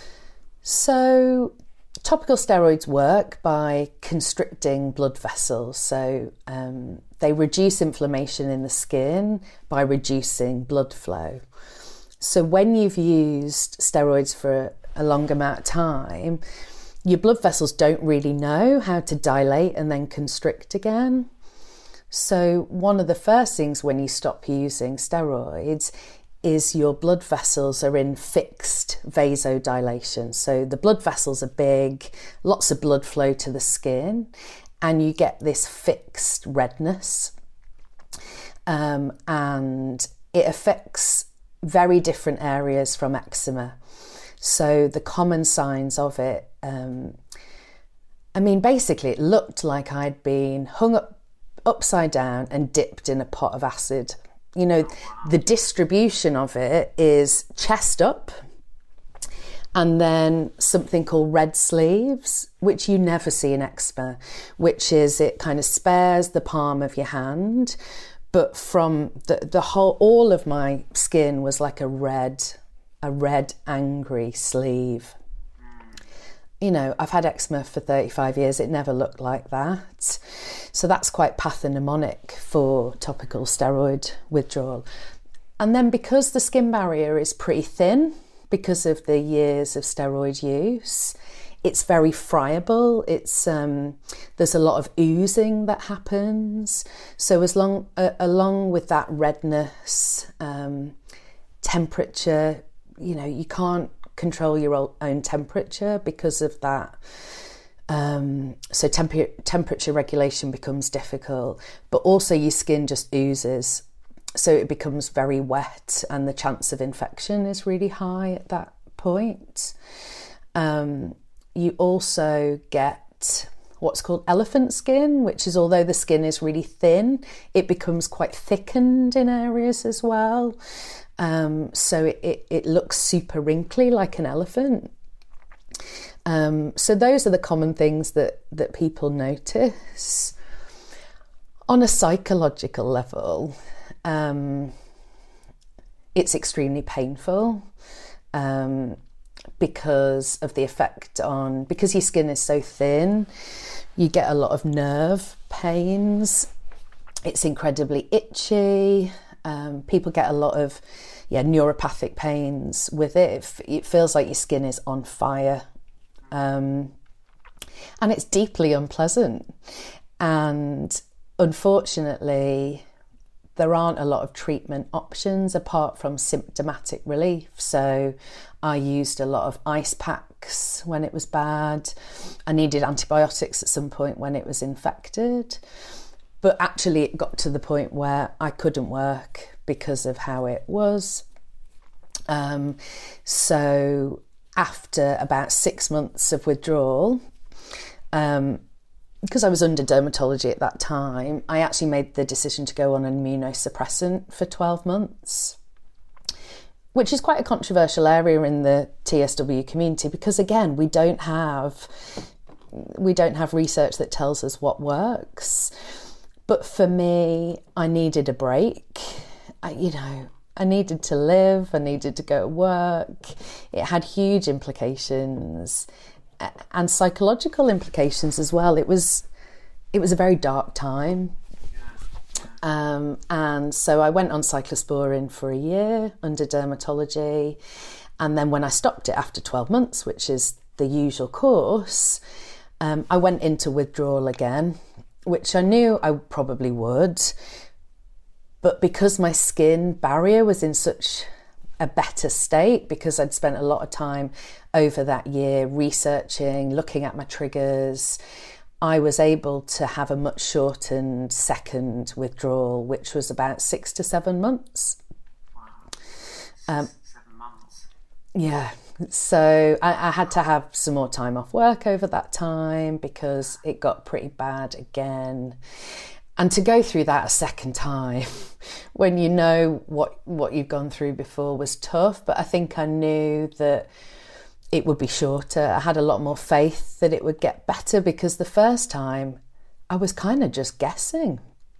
So topical steroids work by constricting blood vessels. So um, they reduce inflammation in the skin by reducing blood flow. So when you've used steroids for a long amount of time, your blood vessels don't really know how to dilate and then constrict again. So one of the first things when you stop using steroids is your blood vessels are in fixed vasodilation. So the blood vessels are big, lots of blood flow to the skin, and you get this fixed redness. Um, and it affects very different areas from eczema. So the common signs of it, um, I mean, basically it looked like I'd been hung up upside down and dipped in a pot of acid. You know, the distribution of it is chest up and then something called red sleeves, which you never see in eczema, which is it kind of spares the palm of your hand, but from the, the whole, all of my skin was like a red, a red angry sleeve. You know, I've had eczema for thirty-five years. It never looked like that. So that's quite pathognomonic for topical steroid withdrawal. And then because the skin barrier is pretty thin, because of the years of steroid use, it's very friable. It's um, there's a lot of oozing that happens. So as long uh, along with that redness, um, temperature, you know, you can't control your own temperature because of that. Um, so temp- temperature regulation becomes difficult, but also your skin just oozes. So it becomes very wet and the chance of infection is really high at that point. Um, you also get what's called elephant skin, which is, although the skin is really thin, it becomes quite thickened in areas as well. Um, so it, it, it looks super wrinkly like an elephant. Um, so those are the common things that, that people notice. On a psychological level, um, it's extremely painful um, because of the effect on, because your skin is so thin, you get a lot of nerve pains. It's incredibly itchy. Um, people get a lot of yeah neuropathic pains with it. It, it feels like your skin is on fire. Um, and it's deeply unpleasant. And unfortunately, there aren't a lot of treatment options apart from symptomatic relief. So I used a lot of ice packs when it was bad. I needed antibiotics at some point when it was infected. But actually it got to the point where I couldn't work. because of how it was. Um, so after about six months of withdrawal, um, because I was under dermatology at that time, I actually made the decision to go on an immunosuppressant for twelve months, which is quite a controversial area in the T S W community, because again, we don't have we don't have research that tells us what works. But for me, I needed a break. I, you know, I needed to live, I needed to go to work. It had huge implications and psychological implications as well. It was it was a very dark time. Um, and so I went on cyclosporin for a year under dermatology. And then when I stopped it after twelve months, which is the usual course, um, I went into withdrawal again, which I knew I probably would. But because my skin barrier was in such a better state, because I'd spent a lot of time over that year researching, looking at my triggers, I was able to have a much shortened second withdrawal, which was about six to seven months. Wow. Um, seven months. Yeah. So I, I had to have some more time off work over that time because it got pretty bad again. And to go through that a second time when you know what, what you've gone through before was tough. But I think I knew that it would be shorter. I had a lot more faith that it would get better, because the first time I was kind of just guessing.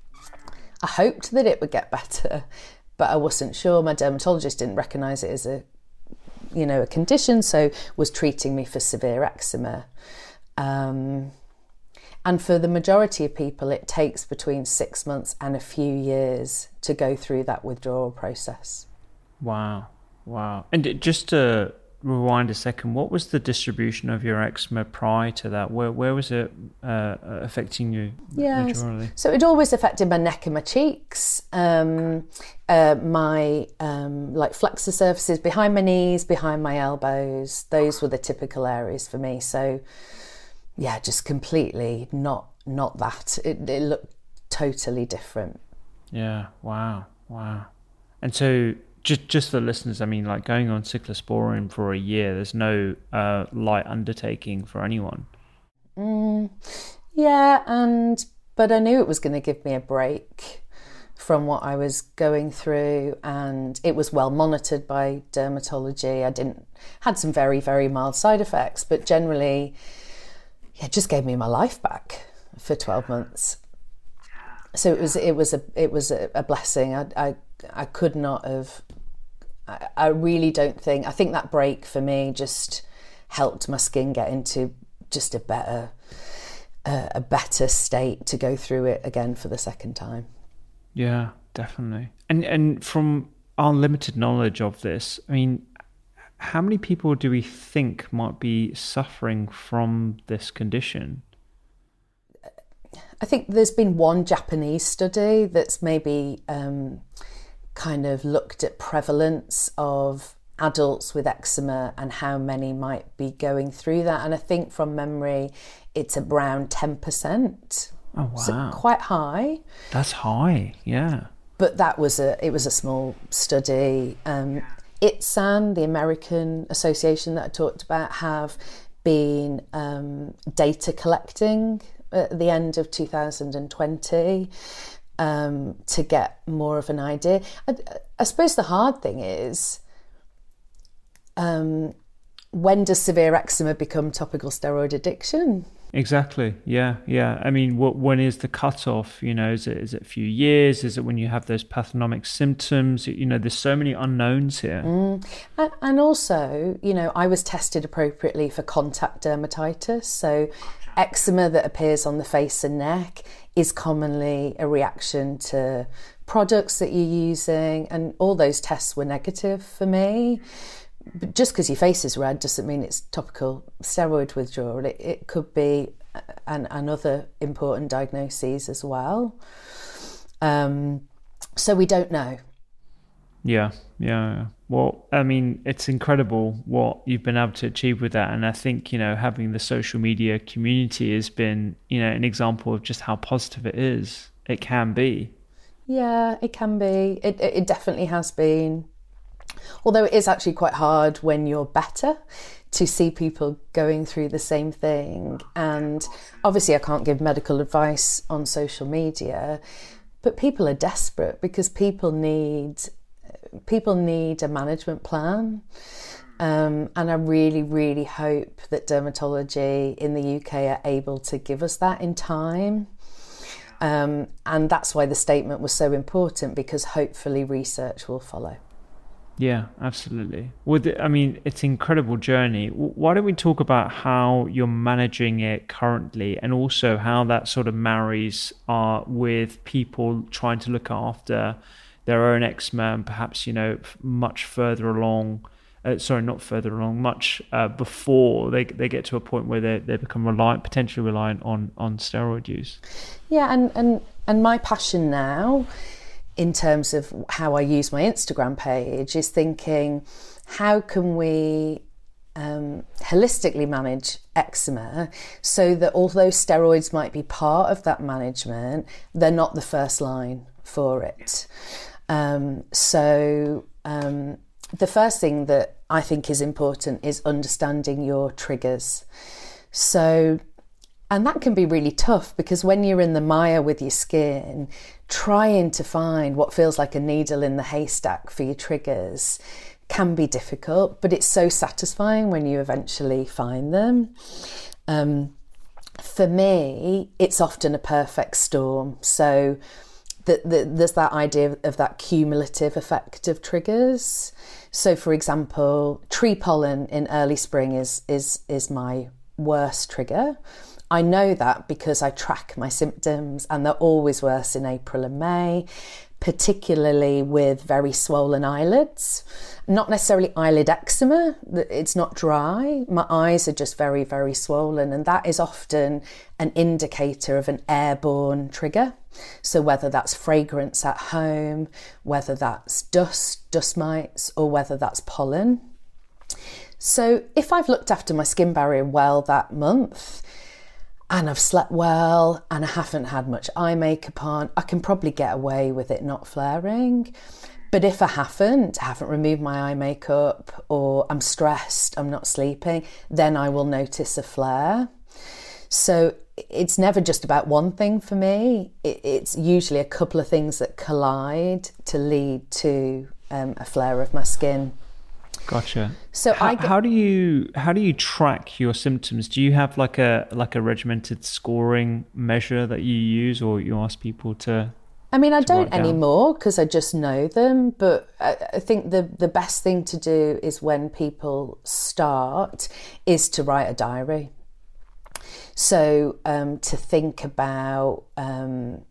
I hoped that it would get better, but I wasn't sure. My dermatologist didn't recognise it as a, you know, a condition, so was treating me for severe eczema. Um, and for the majority of people, it takes between six months and a few years to go through that withdrawal process. Wow. Wow. And it, just to rewind a second, what was the distribution of your eczema prior to that? Where where was it uh, affecting you Yes. majorly? So it always affected my neck and my cheeks, um, uh, my um, like flexor surfaces behind my knees, behind my elbows. Those were the typical areas for me. So yeah, just completely not not that. It, it looked totally different. Yeah. Wow. Wow. And so just just for listeners, I mean, like going on cyclosporin for a year, there's no uh, light undertaking for anyone. Mm, yeah, and but I knew it was going to give me a break from what I was going through, and it was well monitored by dermatology. I didn't had some very very mild side effects, but generally, yeah, it just gave me my life back for twelve months. So it was it was a it was a, a blessing. I, I I could not have. I, I really don't think. I think that break for me just helped my skin get into just a better uh, a better state to go through it again for the second time. Yeah, definitely. And and from our limited knowledge of this, I mean, how many people do we think might be suffering from this condition? I think there's been one Japanese study that's maybe um, kind of looked at prevalence of adults with eczema and how many might be going through that. And I think from memory, it's around ten percent. Oh, wow. So quite high. That's high, yeah. But that was a, it was a small study. Um, I T S A N, the American association that I talked about, have been um, data collecting at the end of two thousand twenty um, to get more of an idea. I, I suppose the hard thing is, um, when does severe eczema become topical steroid addiction? Exactly. Yeah. Yeah. I mean, what, when is the cutoff? You know, is it, is it a few years? Is it when you have those pathognomic symptoms? You know, there's so many unknowns here. Mm. And, and also, you know, I was tested appropriately for contact dermatitis. So eczema that appears on the face and neck is commonly a reaction to products that you're using. And all those tests were negative for me. But just because your face is red doesn't mean it's topical steroid withdrawal. It, it could be an, another important diagnoses as well. Um, so we don't know. Yeah, yeah. Well, I mean, it's incredible what you've been able to achieve with that. And I think, you know, having the social media community has been, you know, an example of just how positive it is. It can be. Yeah, it can be. It, it definitely has been. Although it is actually quite hard when you're better to see people going through the same thing. And obviously I can't give medical advice on social media, but people are desperate because people need people need a management plan. Um, and I really, really hope that dermatology in the U K are able to give us that in time. Um, and that's why the statement was so important, because hopefully research will follow. Yeah, absolutely. With it, I mean, it's an incredible journey. Why don't we talk about how you're managing it currently, and also how that sort of marries uh, with people trying to look after their own eczema, and perhaps, you know, much further along, uh, sorry, not further along, much uh, before they they get to a point where they, they become reliant, potentially reliant on, on steroid use. Yeah, and, and, and my passion now, in terms of how I use my Instagram page, is thinking, how can we um, holistically manage eczema so that although steroids might be part of that management, they're not the first line for it. Um, so um, the first thing that I think is important is understanding your triggers. So And that can be really tough, because when you're in the mire with your skin, trying to find what feels like a needle in the haystack for your triggers can be difficult, but it's so satisfying when you eventually find them. Um, for me, it's often a perfect storm. So the, the, there's that idea of, of that cumulative effect of triggers. So, for example, tree pollen in early spring is is is my worst trigger. I know that because I track my symptoms, and they're always worse in April and May, particularly with very swollen eyelids. Not necessarily eyelid eczema, it's not dry. My eyes are just very, very swollen, and that is often an indicator of an airborne trigger. So whether that's fragrance at home, whether that's dust, dust mites, or whether that's pollen. So if I've looked after my skin barrier well that month, and I've slept well, and I haven't had much eye makeup on, I can probably get away with it not flaring. But if I haven't, I haven't removed my eye makeup, or I'm stressed, I'm not sleeping, then I will notice a flare. So it's never just about one thing for me. It's usually a couple of things that collide to lead to um, a flare of my skin. Gotcha. So how, I get, how do you how do you track your symptoms? Do you have like a like a regimented scoring measure that you use, or you ask people to? I mean, I don't anymore because I just know them. But I, I think the the best thing to do is, when people start, is to write a diary. So um, to think about. Um,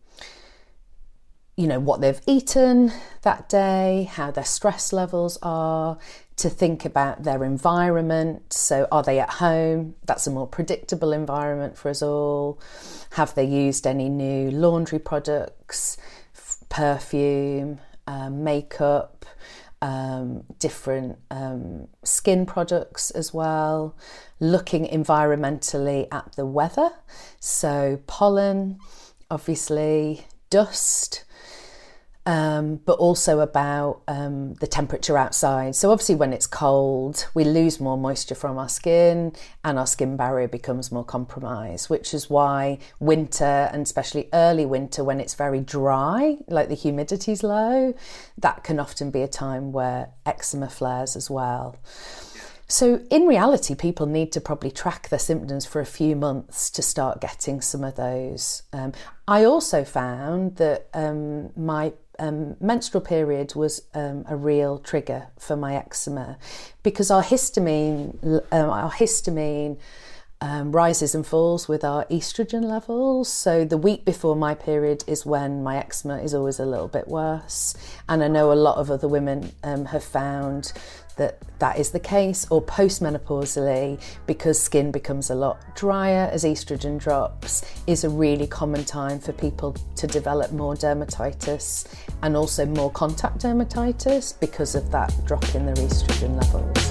you know, what they've eaten that day, how their stress levels are, to think about their environment. So are they at home? That's a more predictable environment for us all. Have they used any new laundry products, f- perfume, um, makeup, um, different um, skin products as well. Looking environmentally at the weather. So pollen, obviously, dust, Um, but also about um, the temperature outside. So obviously when it's cold, we lose more moisture from our skin, and our skin barrier becomes more compromised, which is why winter, and especially early winter when it's very dry, like the humidity's low, that can often be a time where eczema flares as well. So in reality, people need to probably track their symptoms for a few months to start getting some of those. Um, I also found that um, my um, menstrual period was um, a real trigger for my eczema, because our histamine, um, our histamine um, rises and falls with our estrogen levels. So the week before my period is when my eczema is always a little bit worse. And I know a lot of other women um, have found that that is the case, or postmenopausally, because skin becomes a lot drier as estrogen drops, is a really common time for people to develop more dermatitis, and also more contact dermatitis because of that drop in their estrogen levels.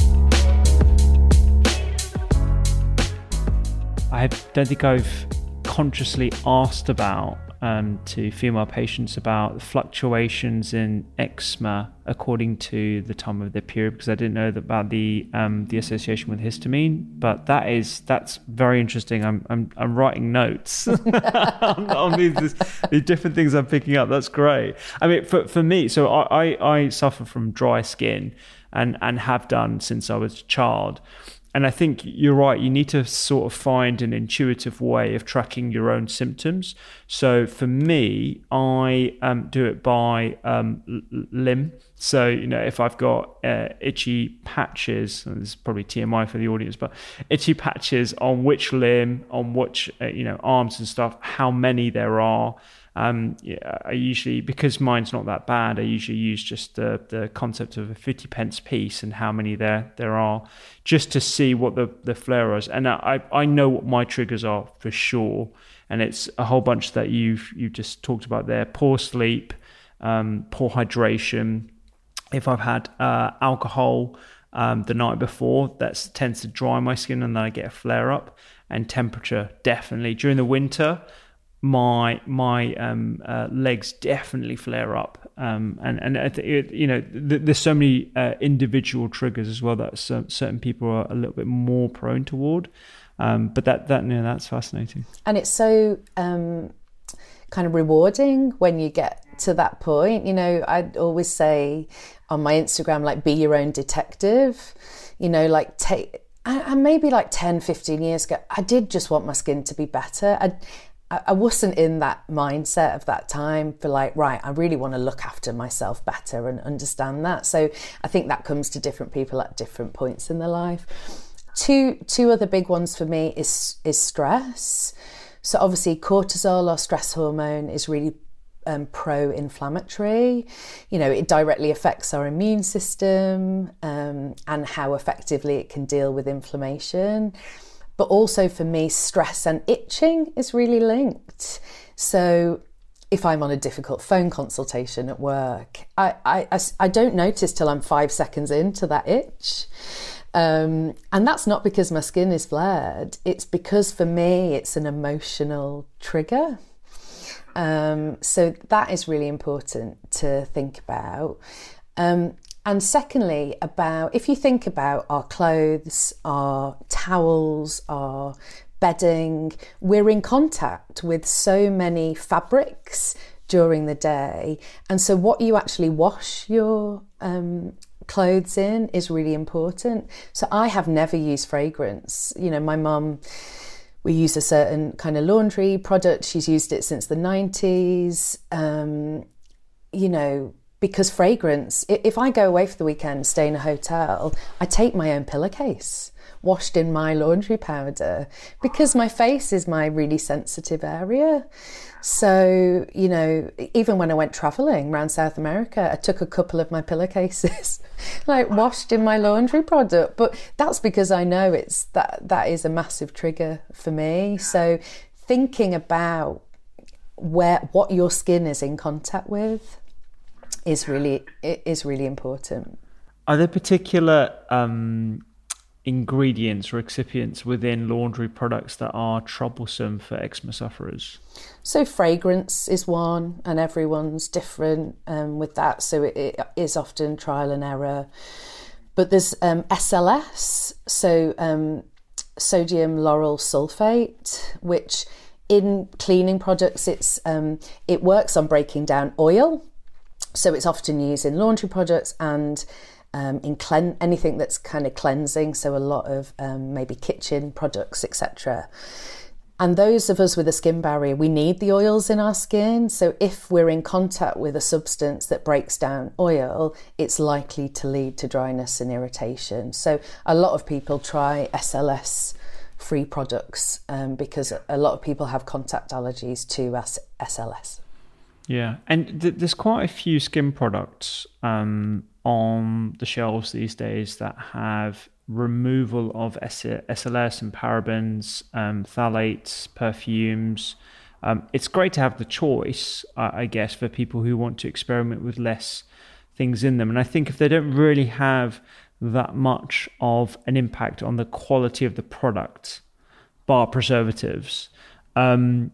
I don't think I've consciously asked about um, to female patients about fluctuations in eczema according to the time of their period, because I didn't know that about the um, the association with histamine. But that is that's very interesting. I'm I'm, I'm writing notes on, on these, these different things I'm picking up. That's great. I mean, for for me, so I I, I suffer from dry skin and and have done since I was a child. And I think you're right, you need to sort of find an intuitive way of tracking your own symptoms. So for me, I um, do it by um, limb. So, you know, if I've got uh, itchy patches, and this is probably T M I for the audience, but itchy patches on which limb, on which, uh, you know, arms and stuff, how many there are. Um, yeah, I usually, because mine's not that bad, I usually use just the, the concept of a fifty pence piece and how many there there are, just to see what the, the flare is. And I, I know what my triggers are for sure. And it's a whole bunch that you've, you just talked about there. Poor sleep, um, poor hydration. If I've had uh, alcohol um, the night before, that tends to dry my skin and then I get a flare up. And temperature, definitely. During the winter, my my um, uh, legs definitely flare up, um, and and it, you know th- there's so many uh, individual triggers as well that certain people are a little bit more prone toward, um, but that that you know, that's fascinating. And it's so um, kind of rewarding when you get to that point. You know, I'd always say on my Instagram, like, be your own detective. You know, like take and maybe like ten, fifteen years ago, I did just want my skin to be better. I I wasn't in that mindset of that time for like, right, I really want to look after myself better and understand that. So I think that comes to different people at different points in their life. Two two other big ones for me is is stress. So obviously cortisol, or stress hormone, is really um, pro-inflammatory. You know, it directly affects our immune system um, and how effectively it can deal with inflammation. But also for me, stress and itching is really linked. So if I'm on a difficult phone consultation at work, I, I, I don't notice till I'm five seconds into that itch. Um, and that's not because my skin is flared. It's because for me, it's an emotional trigger. Um, so that is really important to think about. Um, And secondly, about if you think about our clothes, our towels, our bedding, we're in contact with so many fabrics during the day. And so what you actually wash your um, clothes in is really important. So I have never used fragrance. You know, my mum, we use a certain kind of laundry product. She's used it since the nineties. Um, you know, because fragrance, if I go away for the weekend, stay in a hotel, I take my own pillowcase washed in my laundry powder, because my face is my really sensitive area. So, you know, even when I went travelling around South America, I took a couple of my pillowcases, like washed in my laundry product. But that's because I know it's that that is a massive trigger for me. So thinking about where what your skin is in contact with is really it is really important. Are there particular um, ingredients or excipients within laundry products that are troublesome for eczema sufferers? So fragrance is one, and everyone's different um, with that. So it, it is often trial and error. But there's um, S L S, so um, sodium lauryl sulfate, which in cleaning products, it's um, it works on breaking down oil. So it's often used in laundry products and um, in clean anything that's kind of cleansing. So a lot of um, maybe kitchen products, et cetera. And those of us with a skin barrier, we need the oils in our skin. So if we're in contact with a substance that breaks down oil, it's likely to lead to dryness and irritation. So a lot of people try S L S free products um, because a lot of people have contact allergies to S L S. Yeah, and th- there's quite a few skin products um, on the shelves these days that have removal of S L S and parabens, um, phthalates, perfumes. Um, it's great to have the choice, uh, I guess, for people who want to experiment with less things in them. And I think if they don't really have that much of an impact on the quality of the product, bar preservatives, Um,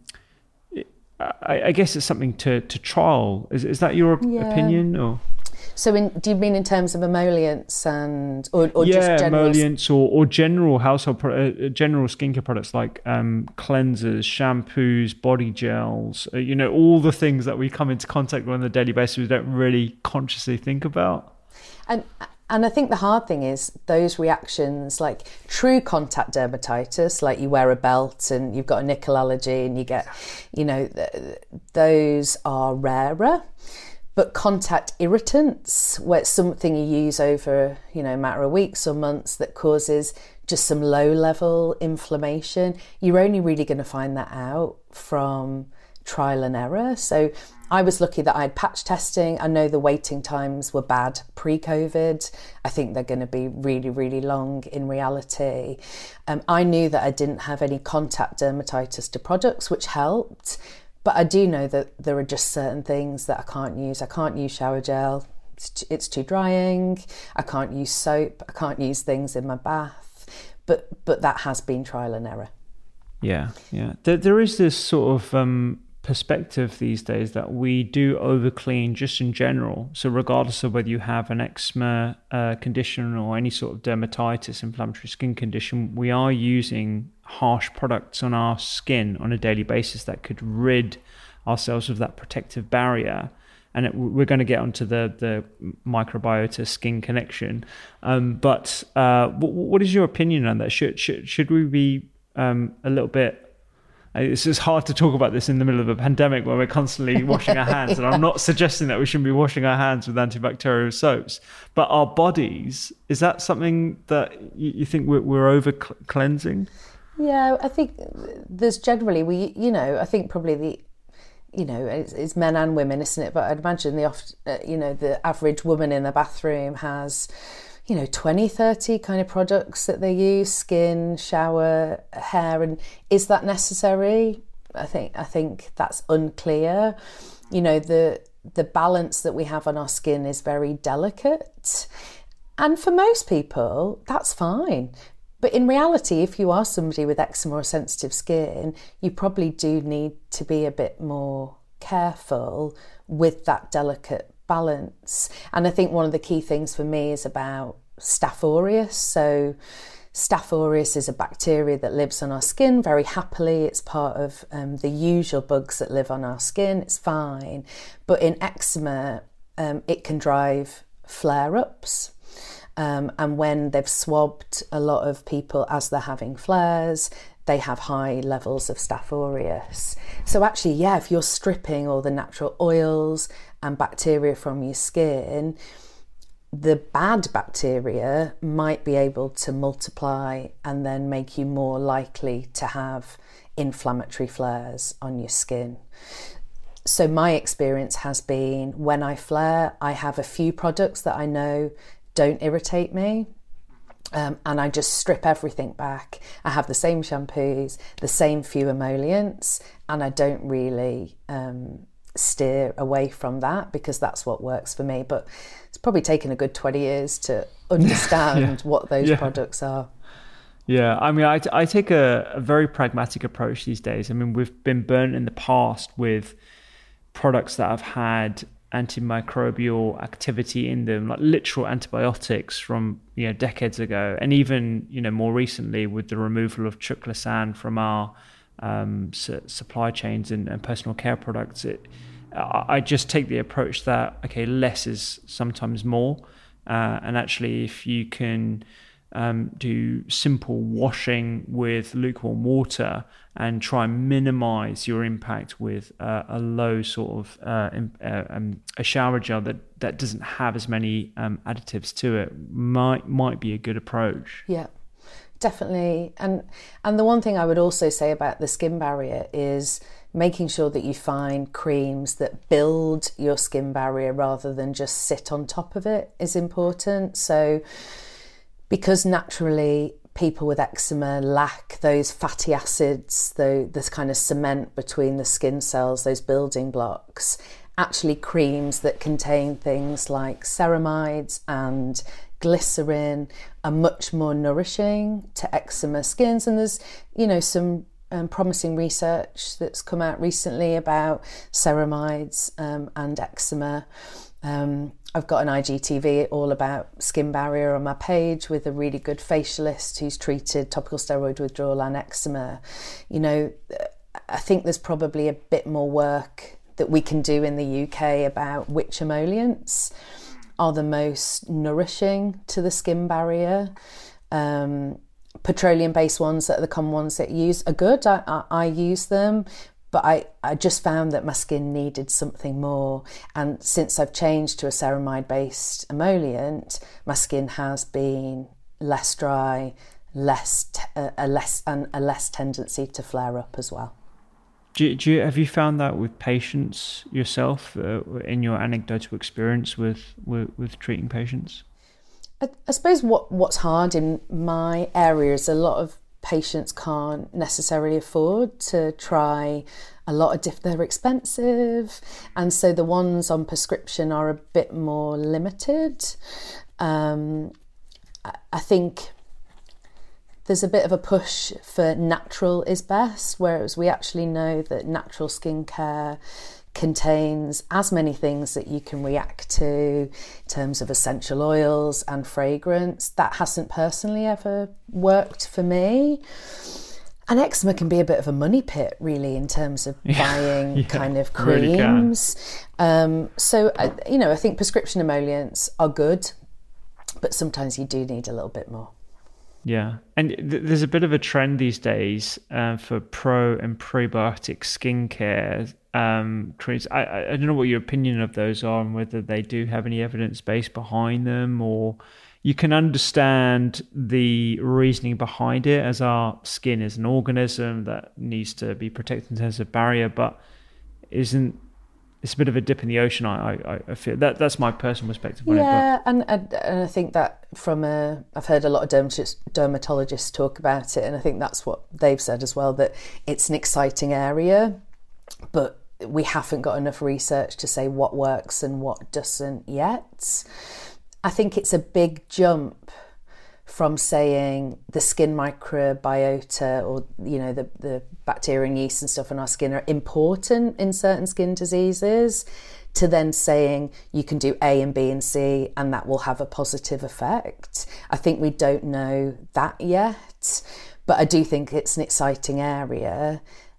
I, I guess it's something to, to trial. Is is that your yeah. opinion, or? So, in, do you mean in terms of emollients and, or, or yeah, just general emollients or, or general household, pro- uh, general skincare products like um, cleansers, shampoos, body gels? Uh, you know, all the things that we come into contact with on a daily basis we don't really consciously think about. And and I think the hard thing is those reactions, like true contact dermatitis, like you wear a belt and you've got a nickel allergy and you get, you know, th- those are rarer. But contact irritants, where it's something you use over, you know, a matter of weeks or months that causes just some low-level inflammation, you're only really going to find that out from trial and error. So I was lucky that I had patch testing. I know the waiting times were bad pre-COVID. I think they're going to be really, really long in reality. Um, I knew that I didn't have any contact dermatitis to products, which helped. But I do know that there are just certain things that I can't use. I can't use shower gel. It's too, it's too drying. I can't use soap. I can't use things in my bath. But but that has been trial and error. Yeah, yeah. There, there is this sort of um, perspective these days that we do over clean just in general. So regardless of whether you have an eczema uh, condition or any sort of dermatitis, inflammatory skin condition, we are using harsh products on our skin on a daily basis that could rid ourselves of that protective barrier. And it, we're going to get onto the, the microbiota skin connection. Um, but uh, what, what is your opinion on that? Should should, should we be um, a little bit... It's just hard to talk about this in the middle of a pandemic where we're constantly washing our hands. And I'm not suggesting that we shouldn't be washing our hands with antibacterial soaps. But our bodies, is that something that you, you think we're, we're over cl- cleansing? Yeah, I think there's generally, we, you know, I think probably the, you know, it's, it's men and women, isn't it? But I'd imagine the, oft, uh, you know, the average woman in the bathroom has, you know, twenty, thirty kind of products that they use, skin, shower, hair. And is that necessary? I think, I think that's unclear. You know, the, the balance that we have on our skin is very delicate. And for most people, that's fine. But in reality, if you are somebody with eczema or sensitive skin, you probably do need to be a bit more careful with that delicate balance. And I think one of the key things for me is about Staph aureus. So Staph aureus is a bacteria that lives on our skin very happily. It's part of um, the usual bugs that live on our skin. It's fine. But in eczema, um, it can drive flare-ups. Um, and when they've swabbed a lot of people as they're having flares, they have high levels of Staph aureus. So actually, yeah, if you're stripping all the natural oils and bacteria from your skin, the bad bacteria might be able to multiply and then make you more likely to have inflammatory flares on your skin. So my experience has been when I flare, I have a few products that I know don't irritate me, um, and I just strip everything back. I have the same shampoos, the same few emollients, and I don't really um, steer away from that because that's what works for me. But it's probably taken a good twenty years to understand yeah. what those yeah. products are. Yeah, I mean, I, I take a, a very pragmatic approach these days. I mean, we've been burnt in the past with products that have had antimicrobial activity in them, like literal antibiotics from, you know, decades ago, and even, you know, more recently with the removal of triclosan from our um, su- supply chains and, and personal care products. It, I, I just take the approach that, okay, less is sometimes more, uh, and actually if you can um, do simple washing with lukewarm water and try and minimize your impact with uh, a low sort of uh, uh, um, a shower gel that, that doesn't have as many um, additives to it, might might be a good approach. Yeah, definitely. And and the one thing I would also say about the skin barrier is making sure that you find creams that build your skin barrier rather than just sit on top of it is important. So because naturally people with eczema lack those fatty acids, the, this kind of cement between the skin cells, those building blocks, actually creams that contain things like ceramides and glycerin are much more nourishing to eczema skins. And there's, you know, some um, promising research that's come out recently about ceramides um, and eczema. Um, I've got an I G T V all about skin barrier on my page with a really good facialist who's treated topical steroid withdrawal and eczema. You know, I think there's probably a bit more work that we can do in the U K about which emollients are the most nourishing to the skin barrier. Um, petroleum-based ones that are the common ones that use are good. I, I, I use them. But I, I just found that my skin needed something more. And since I've changed to a ceramide-based emollient, my skin has been less dry, less t- a less and a less tendency to flare up as well. Do you, do you, have you found that with patients yourself uh, in your anecdotal experience with, with, with treating patients? I, I suppose what, what's hard in my area is a lot of patients can't necessarily afford to try a lot of diff. They're expensive, and so the ones on prescription are a bit more limited. Um, I, I think there's a bit of a push for natural is best, whereas we actually know that natural skincare contains as many things that you can react to in terms of essential oils and fragrance. That hasn't personally ever worked for me. And eczema can be a bit of a money pit, really, in terms of yeah, buying yeah, kind of really creams. Um, so, uh, you know, I think prescription emollients are good, but sometimes you do need a little bit more. Yeah, and th- there's a bit of a trend these days uh, for pro and prebiotic skincare um, creams. I, I don't know what your opinion of those are and whether they do have any evidence base behind them, or you can understand the reasoning behind it, as our skin is an organism that needs to be protected in terms of barrier, but isn't it's a bit of a dip in the ocean. I, I, I feel that that's my personal perspective on yeah, it. Yeah, and, and and I think that from a, I've heard a lot of dermatologists, dermatologists talk about it, and I think that's what they've said as well, that it's an exciting area, but we haven't got enough research to say what works and what doesn't yet. I think it's a big jump from saying the skin microbiota, or, you know, the, the bacteria and yeast and stuff in our skin are important in certain skin diseases, to then saying you can do A and B and C and that will have a positive effect. I think we don't know that yet, but I do think it's an exciting area,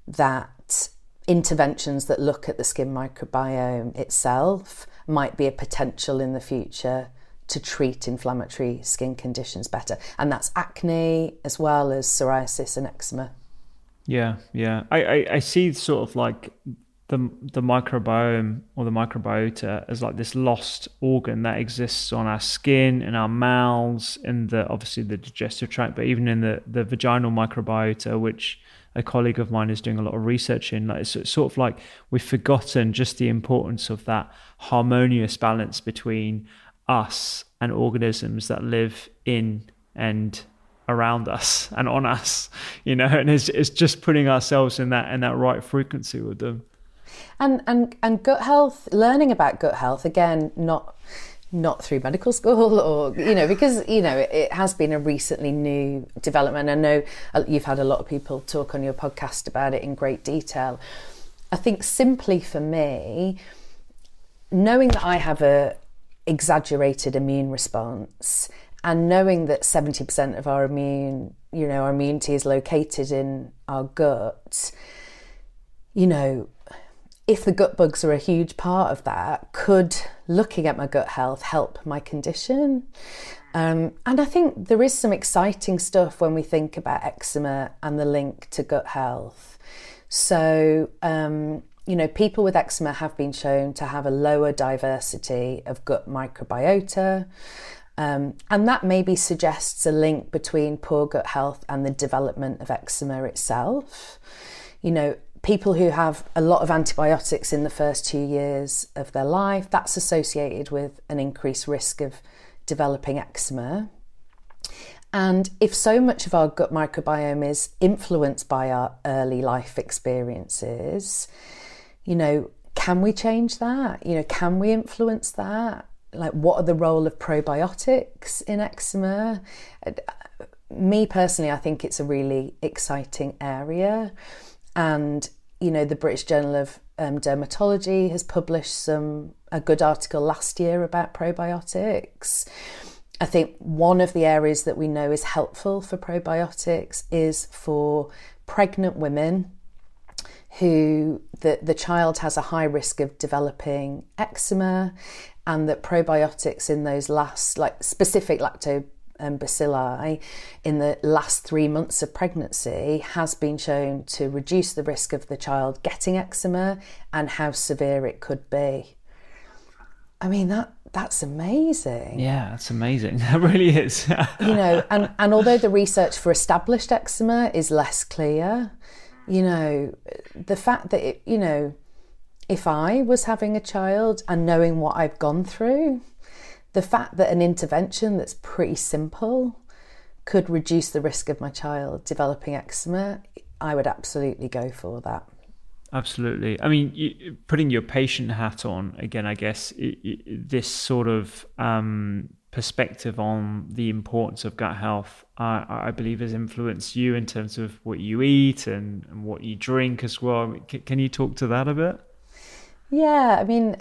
that interventions that look at the skin microbiome itself might be a potential in the future to treat inflammatory skin conditions better. And that's acne as well as psoriasis and eczema. Yeah, yeah. I, I, I see sort of like the the microbiome or the microbiota as like this lost organ that exists on our skin, in our mouths, in the obviously the digestive tract, but even in the, the vaginal microbiota, which a colleague of mine is doing a lot of research in. Like, it's sort of like we've forgotten just the importance of that harmonious balance between us and organisms that live in and around us and on us, you know, and it's, it's just putting ourselves in that in that right frequency with them. And and and gut health, learning about gut health, again, not not through medical school, or, you know, because, you know, it, it has been a recently new development. I know you've had a lot of people talk on your podcast about it in great detail. I think simply for me, knowing that I have a exaggerated immune response, and knowing that seventy percent of our immune, you know, our immunity is located in our gut, you know, if the gut bugs are a huge part of that, could looking at my gut health help my condition? Um, and I think there is some exciting stuff when we think about eczema and the link to gut health. So, um, you know, people with eczema have been shown to have a lower diversity of gut microbiota. Um, and that maybe suggests a link between poor gut health and the development of eczema itself. You know, people who have a lot of antibiotics in the first two years of their life, that's associated with an increased risk of developing eczema. And if so much of our gut microbiome is influenced by our early life experiences, you know, can we change that? You know, can we influence that? Like, what are the role of probiotics in eczema? me personally, I think it's a really exciting area. And, you know, the British Journal of um, Dermatology has published some a good article last year about probiotics. I think one of the areas that we know is helpful for probiotics is for pregnant women who the, the child has a high risk of developing eczema, and that probiotics in those last, like specific lactobacilli in the last three months of pregnancy has been shown to reduce the risk of the child getting eczema and how severe it could be. I mean, that that's amazing. Yeah, that's amazing. That really is. You know, and, and although the research for established eczema is less clear, you know, the fact that, it, you know, if I was having a child and knowing what I've gone through, the fact that an intervention that's pretty simple could reduce the risk of my child developing eczema, I would absolutely go for that. Absolutely. I mean, you, putting your patient hat on, again, I guess it, it, this sort of um, perspective on the importance of gut health, I, I believe has influenced you in terms of what you eat and, and what you drink as well. Can, can you talk to that a bit? Yeah, I mean,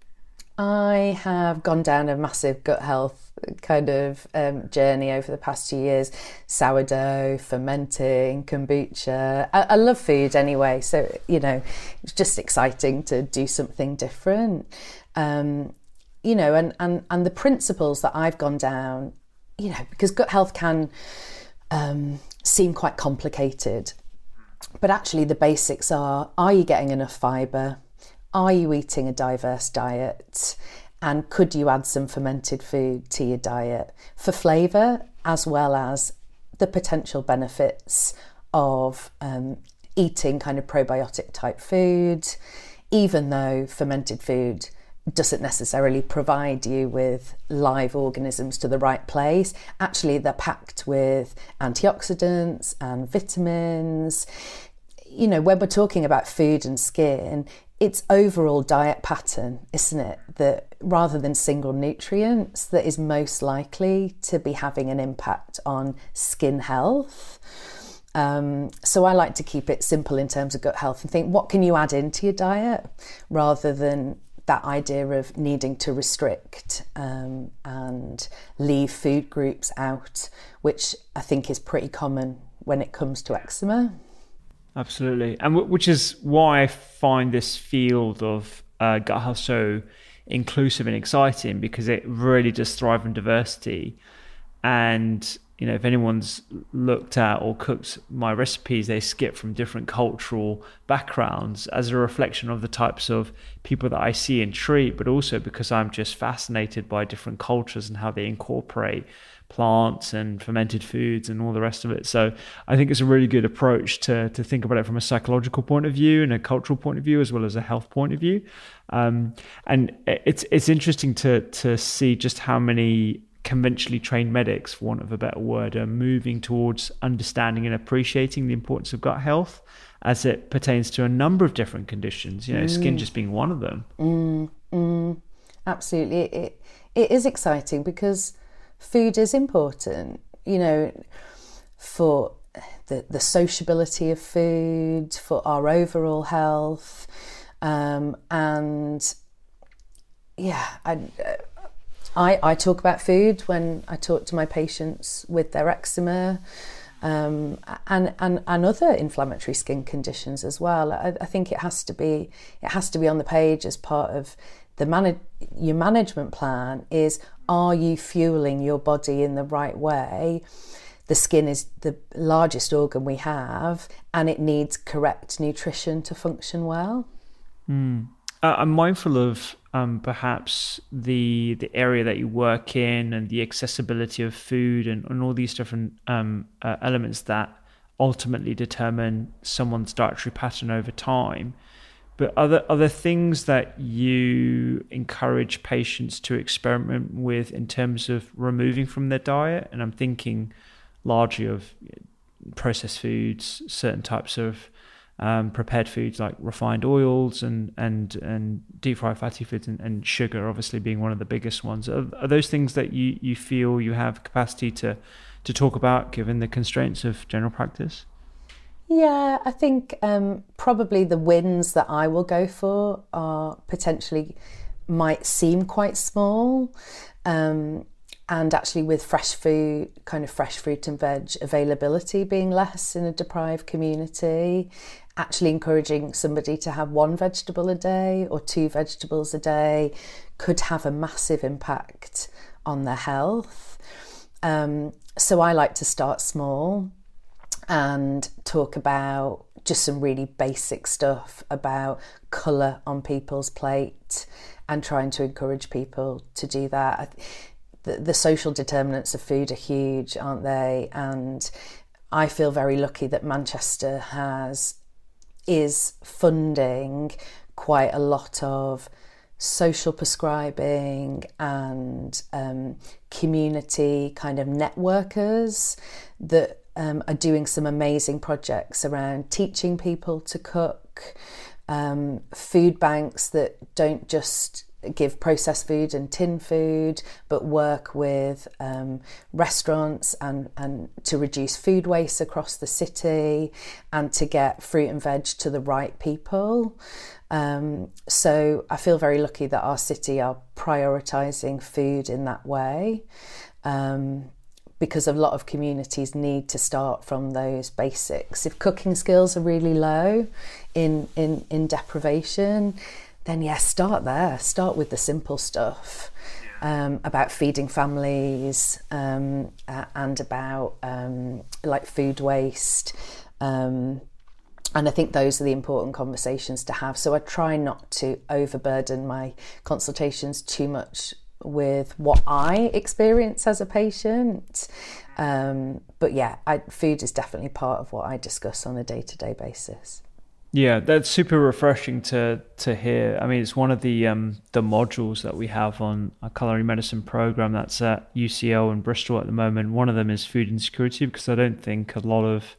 I have gone down a massive gut health kind of um, journey over the past few years. Sourdough, fermenting, kombucha. I, I love food anyway, so, you know, it's just exciting to do something different. Um, you know, and, and, and the principles that I've gone down, you know, because gut health can um, seem quite complicated, but actually the basics are, are you getting enough fibre? Are you eating a diverse diet? And could you add some fermented food to your diet for flavour, as well as the potential benefits of um, eating kind of probiotic type food, even though fermented food doesn't necessarily provide you with live organisms to the right place. Actually, they're packed with antioxidants and vitamins. You know, when we're talking about food and skin, it's overall diet pattern, isn't it, that rather than single nutrients, that is most likely to be having an impact on skin health. Um, so I like to keep it simple in terms of gut health and think, what can you add into your diet, rather than that idea of needing to restrict um, and leave food groups out, which I think is pretty common when it comes to eczema. Absolutely. And w- which is why I find this field of uh, gut health so inclusive and exciting, because it really does thrive on diversity. And, you know, if anyone's looked at or cooked my recipes, they skip from different cultural backgrounds as a reflection of the types of people that I see and treat, but also because I'm just fascinated by different cultures and how they incorporate plants and fermented foods and all the rest of it. So I think it's a really good approach to to think about it from a psychological point of view and a cultural point of view, as well as a health point of view. Um, and it's it's interesting to to see just how many conventionally trained medics, for want of a better word, are moving towards understanding and appreciating the importance of gut health as it pertains to a number of different conditions, you know, mm. skin just being one of them. Mm, mm, absolutely. It, it is exciting because food is important, you know, for the, the sociability of food, for our overall health. Um, and yeah, I, I, I talk about food when I talk to my patients with their eczema um, and, and, and other inflammatory skin conditions as well. I, I think it has to be, it has to be on the page as part of the man- your management plan. Is, are you fueling your body in the right way? The skin is the largest organ we have, and it needs correct nutrition to function well. Mm. Uh, I'm mindful of um, perhaps the the area that you work in and the accessibility of food and, and all these different um, uh, elements that ultimately determine someone's dietary pattern over time. But are there, are there things that you encourage patients to experiment with in terms of removing from their diet? And I'm thinking largely of processed foods, certain types of um, prepared foods like refined oils and and, and deep fried fatty foods, and, and sugar obviously being one of the biggest ones. Are, are those things that you, you feel you have capacity to to talk about given the constraints of general practice? Yeah, I think um, probably the wins that I will go for are potentially might seem quite small. Um, and actually with fresh food, kind of fresh fruit and veg availability being less in a deprived community, actually encouraging somebody to have one vegetable a day or two vegetables a day could have a massive impact on their health. Um, so I like to start small and talk about just some really basic stuff about colour on people's plate and trying to encourage people to do that. The, the social determinants of food are huge, aren't they? And I feel very lucky that Manchester has is funding quite a lot of social prescribing and um, community kind of networkers that um, are doing some amazing projects around teaching people to cook, um, food banks that don't just give processed food and tin food, but work with um, restaurants and, and to reduce food waste across the city and to get fruit and veg to the right people. Um, so I feel very lucky that our city are prioritising food in that way, um, because a lot of communities need to start from those basics. If cooking skills are really low in, in, in deprivation, then yes, yeah, start there. Start with the simple stuff um, about feeding families um, uh, and about um, like food waste. Um, and I think those are the important conversations to have. So I try not to overburden my consultations too much with what I experience as a patient. Um, but yeah, I, food is definitely part of what I discuss on a day-to-day basis. Yeah, that's super refreshing to to hear. I mean, it's one of the um, the modules that we have on our culinary medicine program that's at U C L in Bristol at the moment. One of them is food insecurity, because I don't think a lot of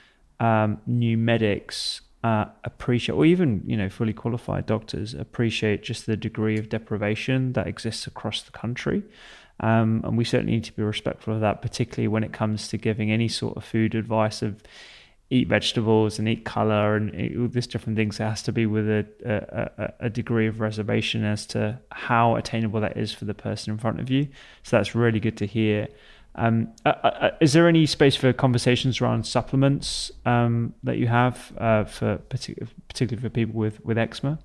um, new medics uh, appreciate, or even, you know, fully qualified doctors appreciate just the degree of deprivation that exists across the country. Um, and we certainly need to be respectful of that, particularly when it comes to giving any sort of food advice of eat vegetables and eat colour and eat all these different things. It has to be with a, a, a degree of reservation as to how attainable that is for the person in front of you. So that's really good to hear. Um, uh, uh, is there any space for conversations around supplements um, that you have uh, for partic- particularly for people with, with eczema?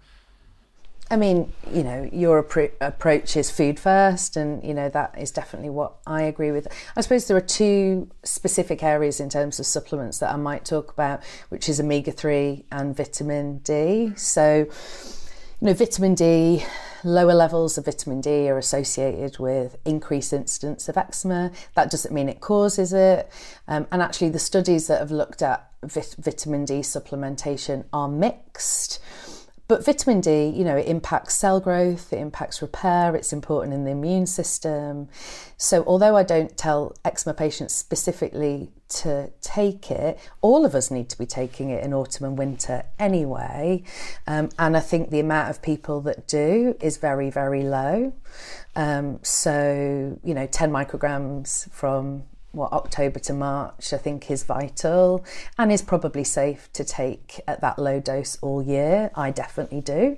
I mean, you know, your appro- approach is food first, and, you know, that is definitely what I agree with. I suppose there are two specific areas in terms of supplements that I might talk about, which is omega three and vitamin D. So, you know, vitamin D, lower levels of vitamin D are associated with increased incidence of eczema. That doesn't mean it causes it. Um, and actually the studies that have looked at vit- vitamin D supplementation are mixed. But vitamin D, you know, it impacts cell growth, it impacts repair, it's important in the immune system. So although I don't tell eczema patients specifically to take it, all of us need to be taking it in autumn and winter anyway. Um, and I think the amount of people that do is very, very low. Um, so, you know, ten micrograms from what October to March I think is vital and is probably safe to take at that low dose all year. I definitely do.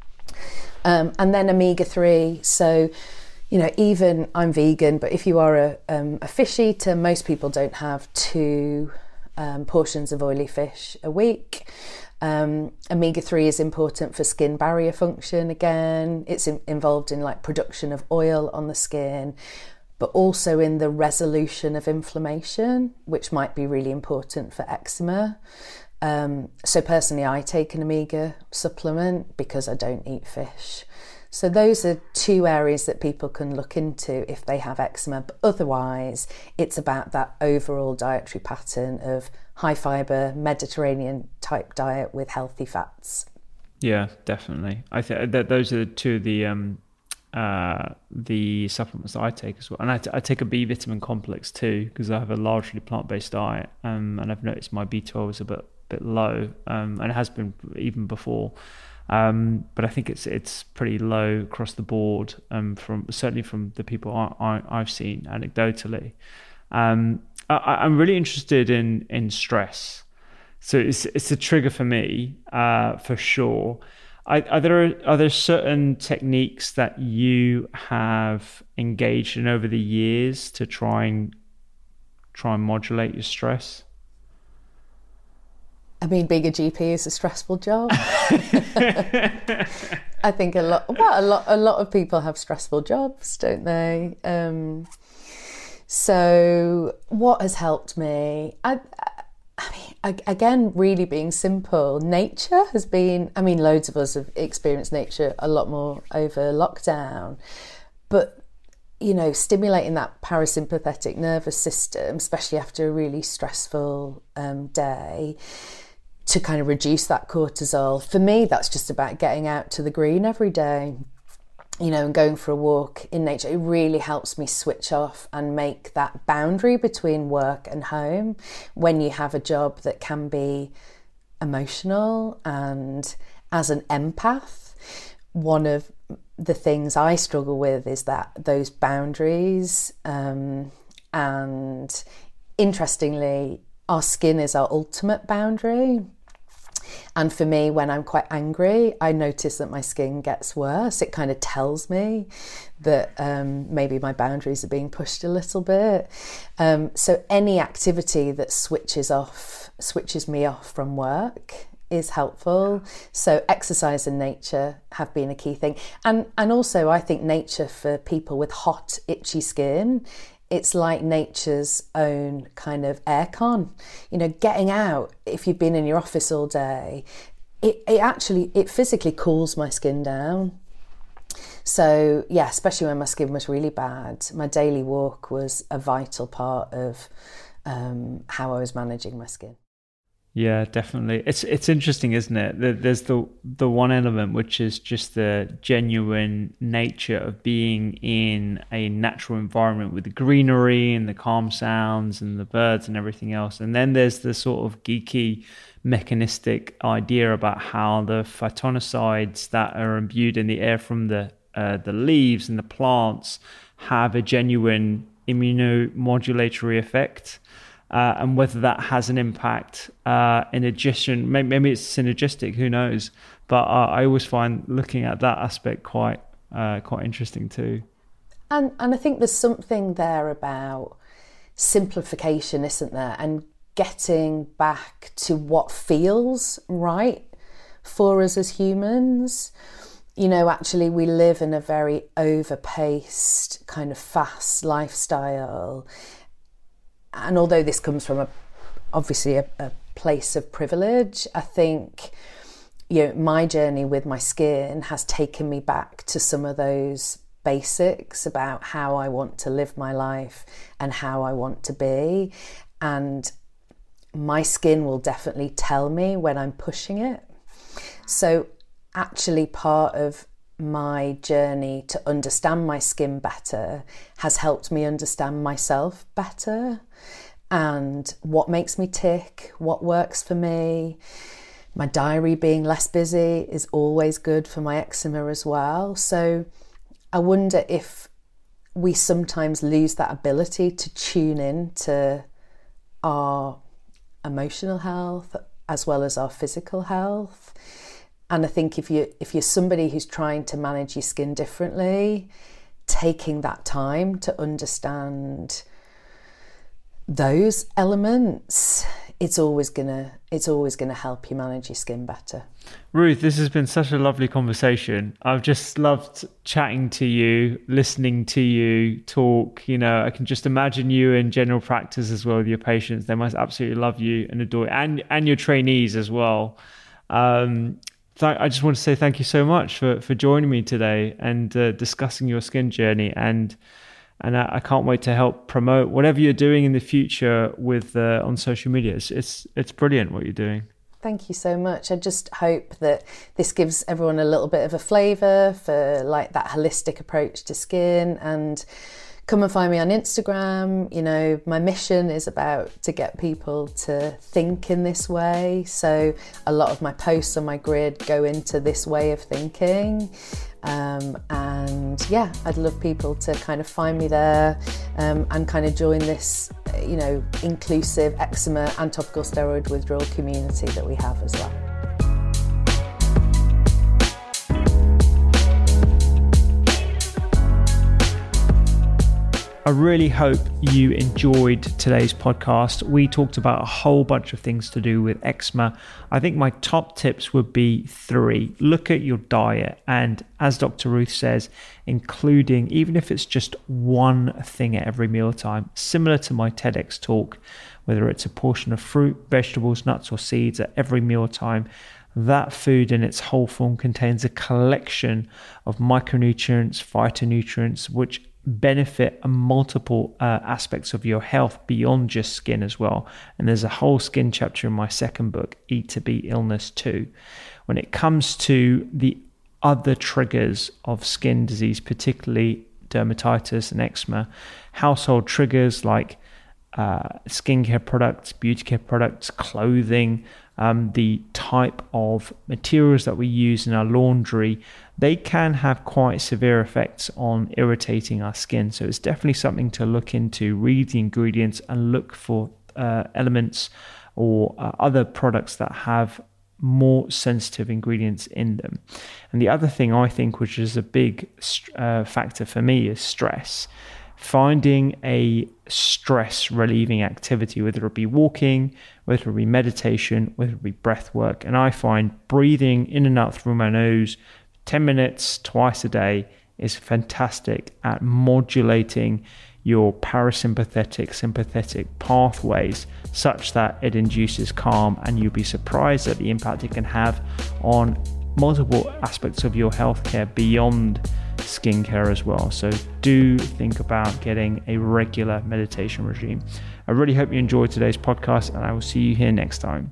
Um, and then omega three. So, you know, even I'm vegan, but if you are a, um, a fish eater, most people don't have two um, portions of oily fish a week. Um, omega three is important for skin barrier function. Again, it's in, involved in like production of oil on the skin, but also in the resolution of inflammation, which might be really important for eczema. Um, so personally, I take an omega supplement because I don't eat fish. So those are two areas that people can look into if they have eczema. But otherwise, it's about that overall dietary pattern of high fibre, Mediterranean type diet with healthy fats. Yeah, definitely. I think that those are two of the um, uh, the supplements that I take as well. And I, t- I take a B vitamin complex too, because I have a largely plant-based diet, um, and I've noticed my B twelve is a bit bit low, um, and it has been even before. Um, but I think it's it's pretty low across the board, um, from certainly from the people I, I, I've seen anecdotally. Um, I, I'm really interested in in stress. So it's it's a trigger for me, uh, for sure. Are, are there are there certain techniques that you have engaged in over the years to try and try and modulate your stress? I mean, being a G P is a stressful job. I think a lot, well, a lot, a lot of people have stressful jobs, don't they? Um, so, what has helped me? I, I mean, again, really being simple. Nature has been. I mean, loads of us have experienced nature a lot more over lockdown, but you know, stimulating that parasympathetic nervous system, especially after a really stressful um, day, to kind of reduce that cortisol. For me, that's just about getting out to the green every day, you know, and going for a walk in nature. It really helps me switch off and make that boundary between work and home when you have a job that can be emotional. And as an empath, one of the things I struggle with is that those boundaries. Um, and interestingly, our skin is our ultimate boundary. And for me, when I'm quite angry, I notice that my skin gets worse. It kind of tells me that um, maybe my boundaries are being pushed a little bit. Um, so any activity that switches off, switches me off from work is helpful. So exercise and nature have been a key thing. And, and also I think nature for people with hot, itchy skin, it's like nature's own kind of aircon. You know, getting out, if you've been in your office all day, it, it actually, it physically cools my skin down. So yeah, especially when my skin was really bad, my daily walk was a vital part of um, how I was managing my skin. Yeah, definitely. It's it's interesting, isn't it? There's the the one element which is just the genuine nature of being in a natural environment with the greenery and the calm sounds and the birds and everything else. And then there's the sort of geeky, mechanistic idea about how the phytonicides that are imbued in the air from the uh, the leaves and the plants have a genuine immunomodulatory effect. Uh, and whether that has an impact uh, in addition, maybe, maybe it's synergistic, who knows? But uh, I always find looking at that aspect quite uh, quite interesting too. And and I think there's something there about simplification, isn't there? And getting back to what feels right for us as humans. You know, actually we live in a very overpaced, kind of fast lifestyle. And although this comes from a, obviously a, a place of privilege, I think, you know, my journey with my skin has taken me back to some of those basics about how I want to live my life and how I want to be. And my skin will definitely tell me when I'm pushing it. So actually part of my journey to understand my skin better has helped me understand myself better and what makes me tick, what works for me. My diary being less busy is always good for my eczema as well. So I wonder if we sometimes lose that ability to tune in to our emotional health as well as our physical health. And I think if you if you're somebody who's trying to manage your skin differently, taking that time to understand those elements, it's always gonna it's always gonna help you manage your skin better. Ruth, this has been such a lovely conversation. I've just loved chatting to you, listening to you talk. You know, I can just imagine you in general practice as well with your patients. They must absolutely love you and adore you, and and your trainees as well. Um, I just want to say thank you so much for, for joining me today and uh, discussing your skin journey. And and I, I can't wait to help promote whatever you're doing in the future with uh, on social media. It's, it's it's brilliant what you're doing. Thank you so much. I just hope that this gives everyone a little bit of a flavour for like that holistic approach to skin. And come and find me on Instagram. You know, my mission is about to get people to think in this way. So a lot of my posts on my grid go into this way of thinking. Um, and yeah, I'd love people to kind of find me there um, and kind of join this, you know, inclusive eczema and topical steroid withdrawal community that we have as well. I really hope you enjoyed today's podcast. We talked about a whole bunch of things to do with eczema. I think my top tips would be three. Look at your diet, and as Doctor Ruth says, including, even if it's just one thing at every mealtime, similar to my TEDx talk, whether it's a portion of fruit, vegetables, nuts or seeds at every mealtime, that food in its whole form contains a collection of micronutrients, phytonutrients, which benefit multiple uh, aspects of your health beyond just skin as well. And there's a whole skin chapter in my second book, Eat to Beat Illness too. When it comes to the other triggers of skin disease, particularly dermatitis and eczema, household triggers like uh, skincare products, beauty care products, clothing, um, the type of materials that we use in our laundry, they can have quite severe effects on irritating our skin. So it's definitely something to look into, read the ingredients and look for uh, elements or uh, other products that have more sensitive ingredients in them. And the other thing I think, which is a big uh, factor for me, is stress. Finding a stress relieving activity, whether it be walking, whether it be meditation, whether it be breath work. And I find breathing in and out through my nose ten minutes twice a day is fantastic at modulating your parasympathetic, sympathetic pathways such that it induces calm, and you'll be surprised at the impact it can have on multiple aspects of your healthcare beyond skincare as well. So do think about getting a regular meditation regime. I really hope you enjoyed today's podcast, and I will see you here next time.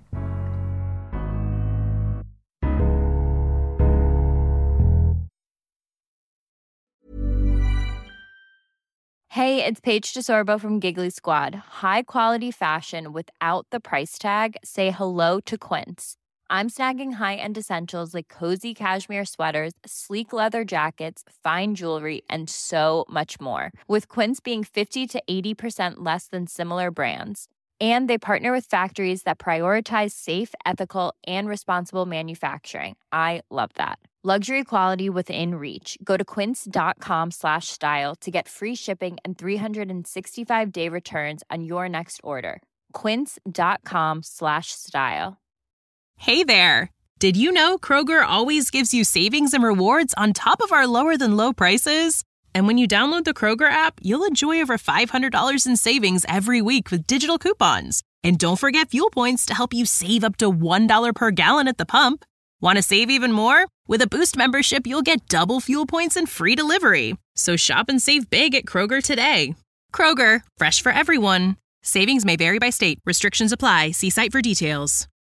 Hey, it's Paige DeSorbo from Giggly Squad. High quality fashion without the price tag. Say hello to Quince. I'm snagging high-end essentials like cozy cashmere sweaters, sleek leather jackets, fine jewelry, and so much more. With Quince being fifty to eighty percent less than similar brands. And they partner with factories that prioritize safe, ethical, and responsible manufacturing. I love that. Luxury quality within reach. Go to quince.com slash style to get free shipping and three sixty-five day returns on your next order. Quince.com slash style. Hey there. Did you know Kroger always gives you savings and rewards on top of our lower than low prices? And when you download the Kroger app, you'll enjoy over five hundred dollars in savings every week with digital coupons. And don't forget fuel points to help you save up to one dollar per gallon at the pump. Want to save even more? With a Boost membership, you'll get double fuel points and free delivery. So shop and save big at Kroger today. Kroger, fresh for everyone. Savings may vary by state. Restrictions apply. See site for details.